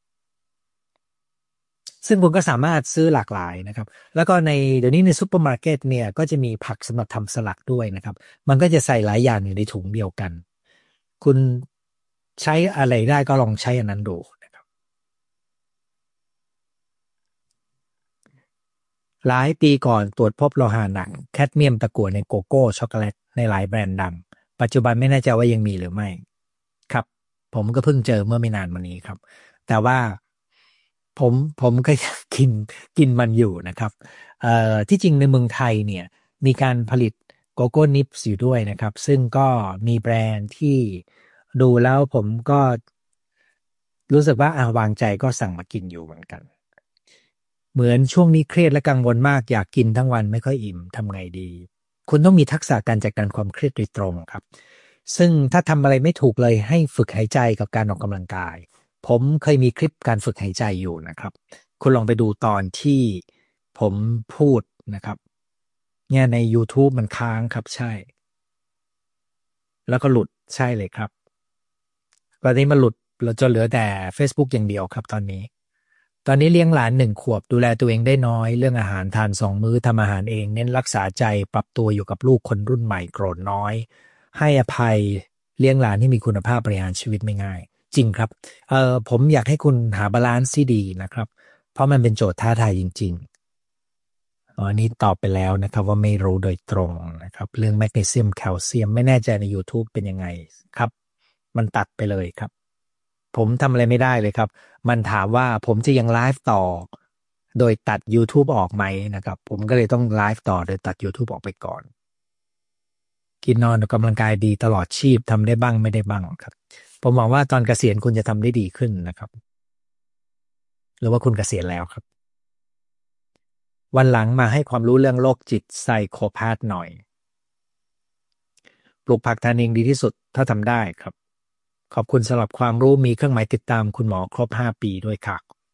ซึ่งคุณก็สามารถซื้อหลากหลายนะครับแล้วก็ในเดี๋ยวนี้ในซุปเปอร์มาร์เก็ตเนี่ยก็จะมีผักสำหรับทำสลัดด้วยนะครับมันก็จะใส่หลายอย่างอยู่ในถุงเดียวกันคุณใช้อะไรได้ก็ลองใช้อันนั้นดูนะครับหลายปีก่อนตรวจพบโลหะหนักแคดเมียมตะกั่วในโกโก้ช็อกโกแลตในหลายแบรนด์ดังปัจจุบันไม่แน่ใจว่ายังมีหรือไม่ครับผมก็เพิ่งเจอเมื่อไม่นานมานี้ครับแต่ว่าผมผมก็กินกินมันอยู่นะครับเอ่อที่จริงในเมืองไทยเนี่ยมีการผลิตโกโก้นิปส์อยู่ด้วยนะครับซึ่งก็มีแบรนด์ที่ดูแล้วผมก็รู้สึกว่าอ่าวางใจก็สั่งมากินอยู่เหมือนกันเหมือนช่วงนี้เครียดและกังวลมากอยากกินทั้งวันไม่ค่อยอิ่มทำไงดีคุณต้องมีทักษะการจัดการความเครียดโดยตรงครับซึ่งถ้าทำอะไรไม่ถูกเลยให้ฝึกหายใจกับการออกกำลังกายผมเคยมีคลิปการฝึกหายใจอยู่นะครับคุณลองไปดูตอนที่ผมพูดนะครับเนี่ยใน YouTube มันค้างครับใช่แล้วก็หลุดใช่เลยครับตอนนี้มันหลุดเราจะเหลือแต่ Facebook อย่างเดียวครับตอนนี้ตอนนี้เลี้ยงหลานหนึ่งขวบดูแลตัวเองได้น้อยเรื่องอาหารทานสองมื้อทำอาหารเองเน้นรักษาใจปรับตัวอยู่กับลูกคนรุ่นใหม่โกรธน้อยให้อภัยเลี้ยงหลานที่มีคุณภาพบริหารชีวิตไม่ง่ายจริงครับเอ่อผมอยากให้คุณหาบาลานซ์ที่ดีนะครับเพราะมันเป็นโจทย์ท้าทายจริงๆอ๋ออันนี้ตอบไปแล้วนะครับว่าไม่รู้โดยตรงนะครับเรื่องแมกนีเซียมแคลเซียมไม่แน่ใจใน YouTube เป็นยังไงครับมันตัดไปเลยครับผมทำอะไรไม่ได้เลยครับมันถามว่าผมจะยังไลฟ์ต่อโดยตัด YouTube ออกไหมนะครับผมก็เลยต้องไลฟ์ต่อโดยตัด YouTube ออกไปก่อนกินนอนออกกำลังกายดีตลอดชีพทำได้บ้างไม่ได้บ้างครับผมหวังว่าตอนเกษียณคุณจะทำได้ดีขึ้นนะครับหรือว่าคุณเกษียณแล้วครับวันหลังมาให้ความรู้เรื่องโรคจิตไซโคพาธหน่อยปลูกผักทานเองดีที่สุดถ้าทำได้ครับขอบคุณสำหรับความรู้มีเครื่องหมายติดตามคุณหมอครบห้าปีด้วยค่ะ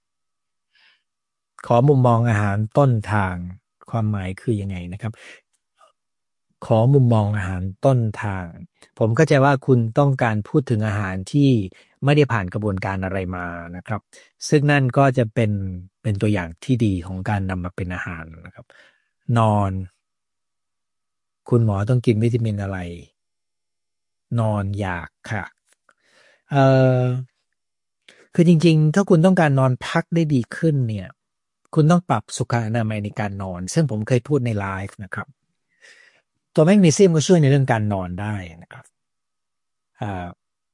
ขอมุมมองอาหารต้นทางความหมายคือยังไงนะครับขอมุมมองอาหารต้นทางผมเข้าใจว่าคุณต้องการพูดถึงอาหารที่ไม่ได้ผ่านกระบวนการอะไรมานะครับซึ่งนั่นก็จะเป็นเป็นตัวอย่างที่ดีของการนำมาเป็นอาหารนะครับนอนคุณหมอต้องกินวิตามินอะไรนอนอยากค่ะเอ่อคือจริงๆถ้าคุณต้องการนอนพักได้ดีขึ้นเนี่ยคุณต้องปรับสุขอนามัยในการนอนซึ่งผมเคยพูดในไลฟ์นะครับตัวแมกนีเซียมก็ช่วยในเรื่องการนอนได้นะครับอ่า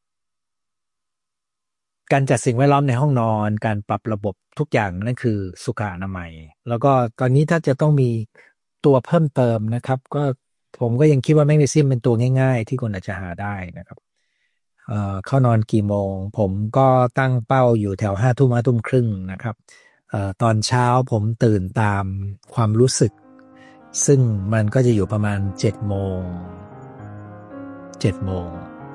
การจัดสิ่งแวดล้อมในห้องนอนการปรับระบบทุกอย่างนั่นคือสุขอนามัยแล้วก็ตอนนี้ถ้าจะต้องมีตัวเพิ่มเติมนะครับก็ผมก็ยังคิดว่าแมกนีเซียมเป็นตัวง่ายๆที่คุณอาจจะหาได้นะครับ เอ่อเข้านอนกี่โมงผมก็ตั้งเป้าอยู่แถวห้าทุ่มห้าทุ่มครึ่งนะครับเอ่อตอนเช้าผมตื่นตามความรู้สึกซึ่งมันก็จะอยู่ประมาณเจ็ดโมงเจ็ดโมง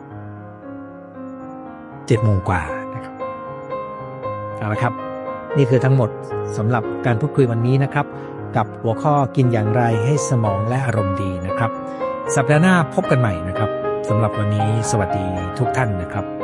เจ็ดโมงกว่านะครับเอาละครับนี่คือทั้งหมดสำหรับการพูดคุยวันนี้นะครับกับหัวข้อกินอย่างไรให้สมองและอารมณ์ดีนะครับสัปดาห์หน้าพบกันใหม่นะครับสำหรับวันนี้สวัสดีทุกท่านนะครับ